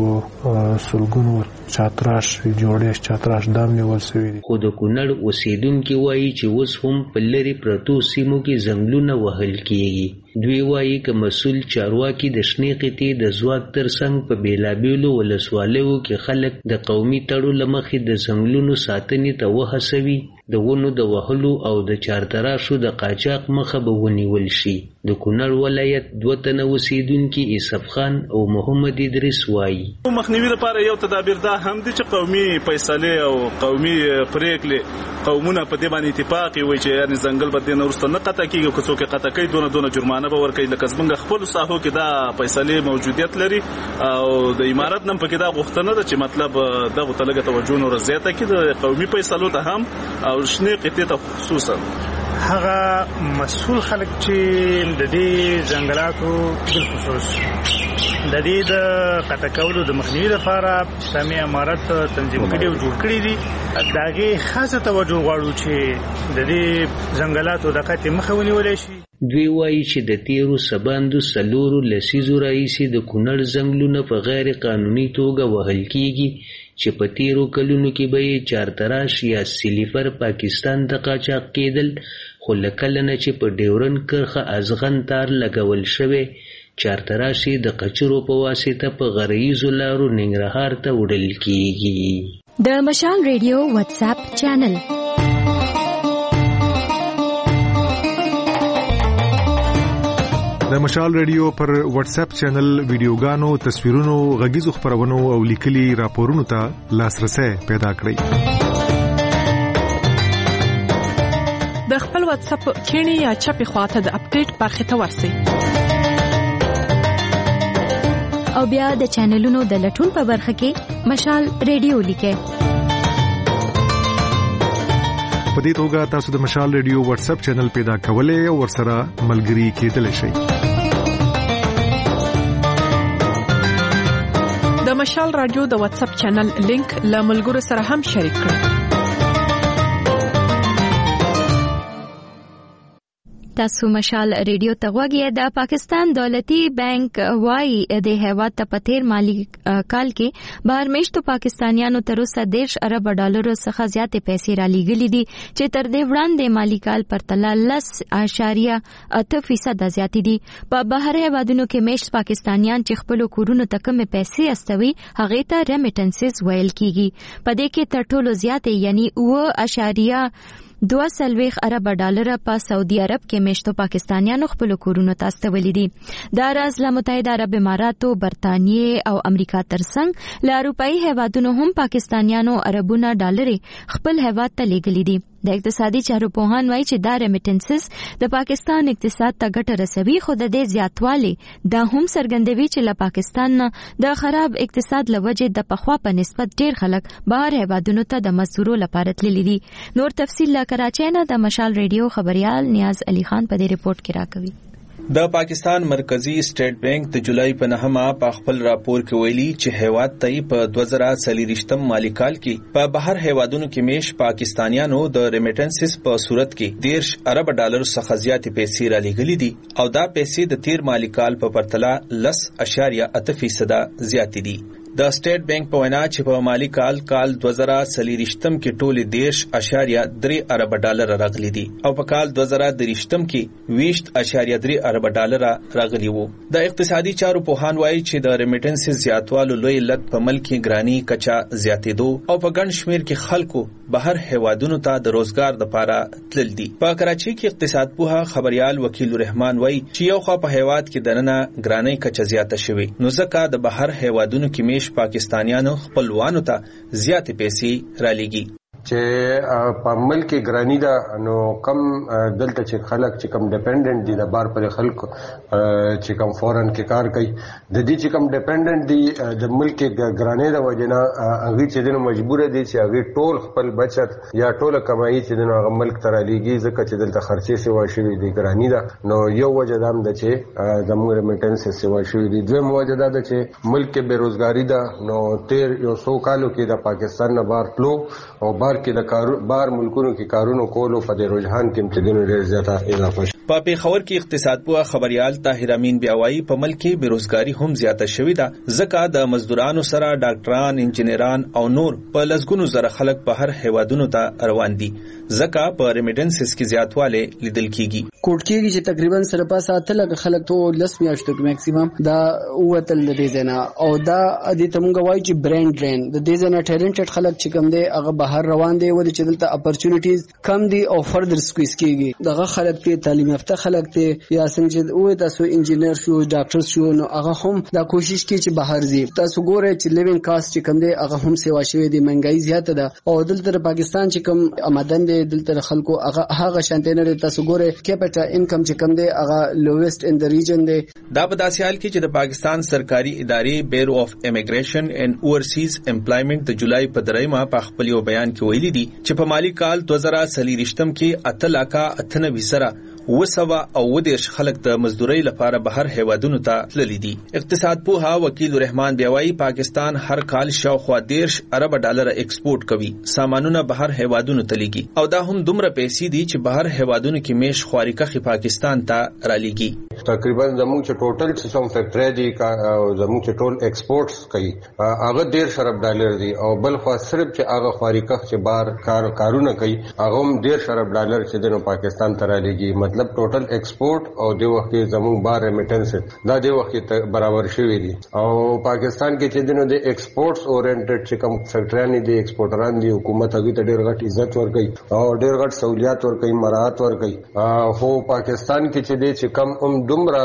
سلګونو چاتراش جوړې چاتراش دام نیول شوی دي. خو د کونړ اوسیدونکو وایي چې اوس هم په لری پرتو سیمو کې ځنګلونه وهل کیږي. دوی وایي چې مسؤل چارواکي د شنې قطې د ځواک ترڅنګ په بیلابیلو ولسوالیو کې خلک د قومي تړو لمخې د ځنګلونو ساتنې ته وهڅوي. د ونو د وهلو او د چارتراشو د قاچاق مخه به ونیول شي. د کونړ ولایت دوه تنه اوسیدونکي اسف خان او محمد ادریس وایي مخنیوي لپاره یو تدابیر دا هم دي چې قومي فیصله او قومي پریکړې قومونه په دې باندې اتفاق وي چې یعنی ځنګل به د نورسته نه قطع کیږي که څوک قطع کوي دونه دونه جرمانه به ورکړي. لکه څنګه خپل ساحو کې دا فیصله موجودیت لري او د امارات نن پکې دا غوښتنه ده چې مطلب دغه تلګه توجه نور زیاته کړي د قومي فیصلو ته هم او شنې قطې ته خصوصا هغه مسؤل خلک چې د دې ځنګلاتو بالخصوص د دې د قطع کولو د مخنیوي لپاره اسلامي امارت تنظیم کړي او جوړ کړي دي داغه خاصه توجه غواړو چې د دې ځنګلاتو د قطع مخه ونیول شي. دوی وایي چې د تیرو سباندو سلورو لسیزو راهیسې د کونړ ځنګلونه په غیر قانوني توګه وهل کیږي چې په تیرو کلونو کې به یې چارتراش یا سلیپر پاکستان ته قاچاق کېدل. خو له کله نه چې په ډیورن کرښه ازغن تار لګول شوی چارتراش د قچرو په واسطه په غرایزو لارو ننګرهار ته وړل کیږي. د مشال ریډیو واتس اپ چینل د مشال ریډیو پر واتس اپ چینل ویډیوګانو، تصویرونو، غږیزو خبرونو او لیکلي راپورونو ته لاسرسي پیدا کړئ. د خپل واتس اپ کینی یا چپی خواته د اپډیټ برخه ته ورسئ او بیا د چینلونو د لټون په برخه کې مشال ریډیو لیکئ. په دې توګه تاسو د مشال ریډیو واتس اپ چینل پیدا کولای او ورسره ملګري کېدلی شئ. د مشال رادیو د واتس اپ چینل لینک له ملګرو سره هم شریک کړئ. تاسو مشال ریډیو ته غوږی د پاکستان دولتي بانک وايي د هیواد ته پتیر مالی کال کې بهر میشتو پاکستانیانو تر اوسه دیرش ارب ډالرو څخه زیاتې پیسې را لېږلې دي چې تر دې وړاندې مالی کال پرتله لس اشاریه اته فیصد زیاتې دي. په بهر هیوادونو کې میشت پاکستانیان چې خپل کورونو ته کم پیسې استوي هغه ته ریمیټنسز ویل کیږي. په دې کې تر ټولو زیاتې یعنی اوه اشاریه دوه سلويخ ارب ډالر په سعودي عرب کې میشتو پاکستانیانو خپل کورونو ته استولې دي. دا راز له متحده عرب اماراتو، برتانیې او امریکا ترڅنګ له اروپאי هیوادونو هم پاکستانیانو اربونه ډالر خپل هیواد ته لیږلي دي. د اقتصادي چارو پوهان وایي چې دا ریمیټنسز د پاکستان اقتصاد ته ګټه رسوي، خو د دې زیاتوالی دا هم څرګندوي چې له پاکستان نه د خراب اقتصاد لوجې د پخوا په نسبت ډیر خلک بهر هیوادونو ته د مزدورو لپاره تللي دي. نور تفصیل له کراچۍ نه د مشال ریډیو خبريال نیاز علي خان په دې ریپورت کې راکوي. د پاکستان مرکزی سټیټ بانک د جولای په نهمه په خپل راپور کې ویلي چې هیواد ته په دوه زره څلوېښتم مالی کال کې په بهر هیوادونو کې میش پاکستانیانو د ریمیټنسز په صورت کې دیرش ارب ډالر څخه زیاتې پیسې را لېږلې دي او دا پیسې د تیر مالی کال په پرتله لس اشاریه اته فیصد زیاتې دي. د سټیټ بانک په وینا چې په مالی کال کال دوه زره څلوېښتم کې ټول دیرش اشاریه درې ارب ډالر راغلي دي او په کال دوه زره دریشتم کې ویشت اشاریه درې ارب ډالر راغلي وو. د اقتصادي چارو پوهان وایي چې د ریمیټنسز زیاتوالو لوی علت په ملک کې ګرانی کچا زیاتېدو او په ګڼ شمیر کې خلکو بهر هیوادونو ته د روزګار لپاره تلل دي. په کراچۍ کې اقتصاد پوها خبريال وکیل الرحمن وایي چې یو خوا په هیواد کې دننه ګرانی کچا زیاته شوی نو ځکه د بهر هیوادونو کې پاکستانیانو خپلوانو ته زیاتې پیسې را لېږي. چې په ملک ګرانی دا نو کم دلته چې خلک چې کم ډیپندنت دي د بار پر خلک چې کم فورن کې کار کوي د دې چې کم ډیپندنت دي د ملک ګرانی د وجنه هغه چې دنه مجبور دي چې هغه ټول خپل بچت یا ټول کمایي چې دنه هغه ملک تر لېږي ځکه چې دلته خرچې سیوا شوی دي ګرانی دا نو یو وجه دام د چې د موږ ریمیټنس سیوا شوی دي. دویم وجه دا ده چې ملک بیروزګاری ده نو تیر یو سو کالو کې د پاکستان نه بار تلو او بار کې د کار بار ملکونو کې کارونو کولو په دې رجحان کې امتدینو ډېر زیاته اضافه شوه. په پیښور کې اقتصاد پوه خبريال طاهر امین بیاوایی په ملک کې بیروزګاری هم زیاته شوې ده ځکه د مزدورانو سره ډاکټران، انجنیران او نور په لسګونو زره خلک په هر هیوادونو ته روان دي ځکه په ریمیټنسز کې زیاتواله لیدل کیږي. کوټ کېږي چې تقریبا سره پاسه اتل خلک ته لس میاشتو کې میکسیمم دا وتل دي زنه او دا د تمغه وای چې برانډ ډرین د دې زنه ټیلنټډ خلک چې کم دي هغه بهر روان دي ولې چې دلته اپورچونټیز کم دي او فردر سکويز کیږي. دغه خلک ته تعلیم یافته خلک ته یا څنګه چې وې تاسو انجینر شو ډاکټر شو نو هغه هم دا کوشش کوي چې بهر ځي. تاسو ګوره چې لیوینګ کاست چې کم دي هغه هم سیوا شوی دي، مهنګای زیاته ده او دلته پاکستان چې کم آمدن دي دلته خلکو هغه هغه شانته نه تاسو ګوره کیپټا انکم چې کم دي هغه لویسټ ان د ریجن دي. دا په داسې حال کې چې د پاکستان سرکاري ادارې بیورو اف امیګریشن اینڈ اوورسیز امپلایمنٹ د جولای په دریمه په خپل یو بیان کې ویلي دي چې په مالی کال دوه زره څلوېښتم کې اته لاکه اته نوي سره وسوه او ودیش خلک د مزدورۍ لپاره بهر هیوادونو ته تللي دي. اقتصاد پوها وکیل الرحمن بیاوایی پاکستان هر کال شاوخوا دیرش ارب ډالر ایکسپورټ کوي، سامانونه بهر هیوادونو ته لیږي او دا هم دومره پیسې دي چې بهر هیوادونو کې میش خوارکخي پاکستان ته را لیږي. تقریبا زموږ چې ټوټل سیستم فیکټری دي او زموږ چې ټول ایکسپورټس کوي هغه ډیر ارب ډالر دي او بل خو صرف چې هغه خوارکخ چې بهر کار کارونه کوي هغه هم ډیر ارب ډالر چې د پاکستان ته را لیږي. مطلب ټوټل ایکسپورټ او د وخت زموږ بار ریمیټنس دا د وخت برابر شوی دي او پاکستان کې چې دنو د ایکسپورټس اورینټډ چې کوم فیکټریان دي ایکسپورټران دي حکومت هغه ته ډیر غټ عزت ورکړي او ډیر غټ سہولیات ورکړي، مراحت ورکړي. خو پاکستان کې چې دي چې کم هم دومره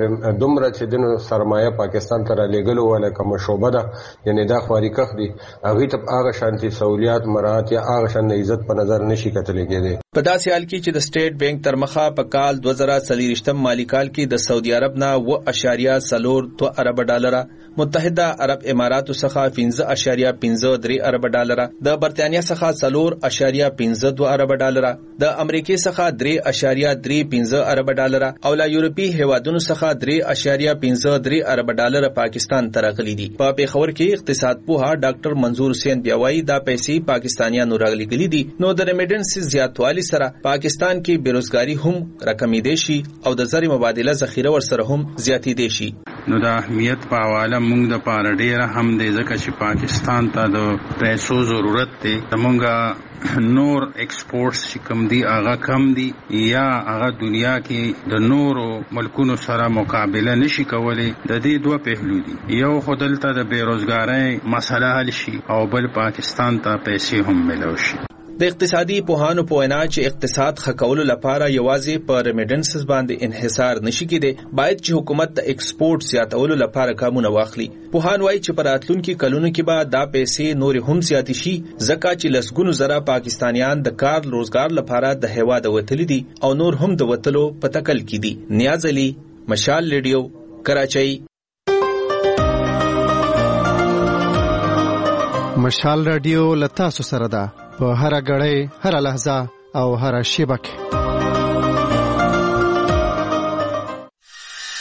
دومره چې دنو سرمایه پاکستان ته را لېږلو ولا کوم شوبه ده یعنی دا خوارکخ دي هغه ته هغه شانتي سہولیات مراحت یا هغه شان عزت په نظر نشي کتل کېږي. په داسې حال کې چې د سټیټ بانک تر مخه په کال دوه زره څلوېښتم مالی کال کې د سعودي عرب نه و اشاریه سلور تو ارب ډالر متحده عرب اماراتو څخه پنځه اشاریه پنځه درې ارب ډالر، د برتانیا څخه څلور اشاریه پنځه دوه ارب ډالر، د امریکای څخه درې اشاریه درې پنځه ارب ډالر او له یورپی هیوادونو څخه درې اشاریه پنځه درې ارب ډالر پاکستان ته راغلي دي. په پیښور کې اقتصاد پوها ډاکټر منظور حسین بیاوی دا پیسې پاکستانیانو راغلي دي، نو د ریمیډنس زیاتوالی سره پاکستان کې بیروزګاری هم راکمېدې شي او د زر مبادله ذخیره ورسره هم زیاتېدې شي. نو د اهمیت په حواله موږ د پاره ډیره هم د ځکه چې پاکستان ته د پیسو ضرورت دی، موږ نور ایکسپورټس چې کم دي هغه کم دي یا هغه دنیا کې د نورو ملکونو سره مقابله نشي کولی. د دې دوه پهلو دي، یو خو دلته د بیروزګارۍ مسله حل شي او بل پاکستان ته پیسې هم ملو شي. د اقتصادي پوهانو په وینا چې اقتصاد ښه کولو لپاره یوازې په ریمیډنسز باندې انحصار نشي کېدی، باید چې حکومت د ایکسپورټ زیاتولو لپاره ګامونه واخلي. پوهان وایي چې په راتلونکي کلونو کې به دا پیسې نور هم زیاتې شي، ځکه چې لسګونو زره پاکستانیان د کار روزګار لپاره د هیواد وتلي دي او نور هم د وتلو په تکل کې دي. نیاز علي، مشال ریډیو، کراچۍ. مشال ریډیو لتا سره ده په هر غړې، هر لحظه او هر شیبه کې.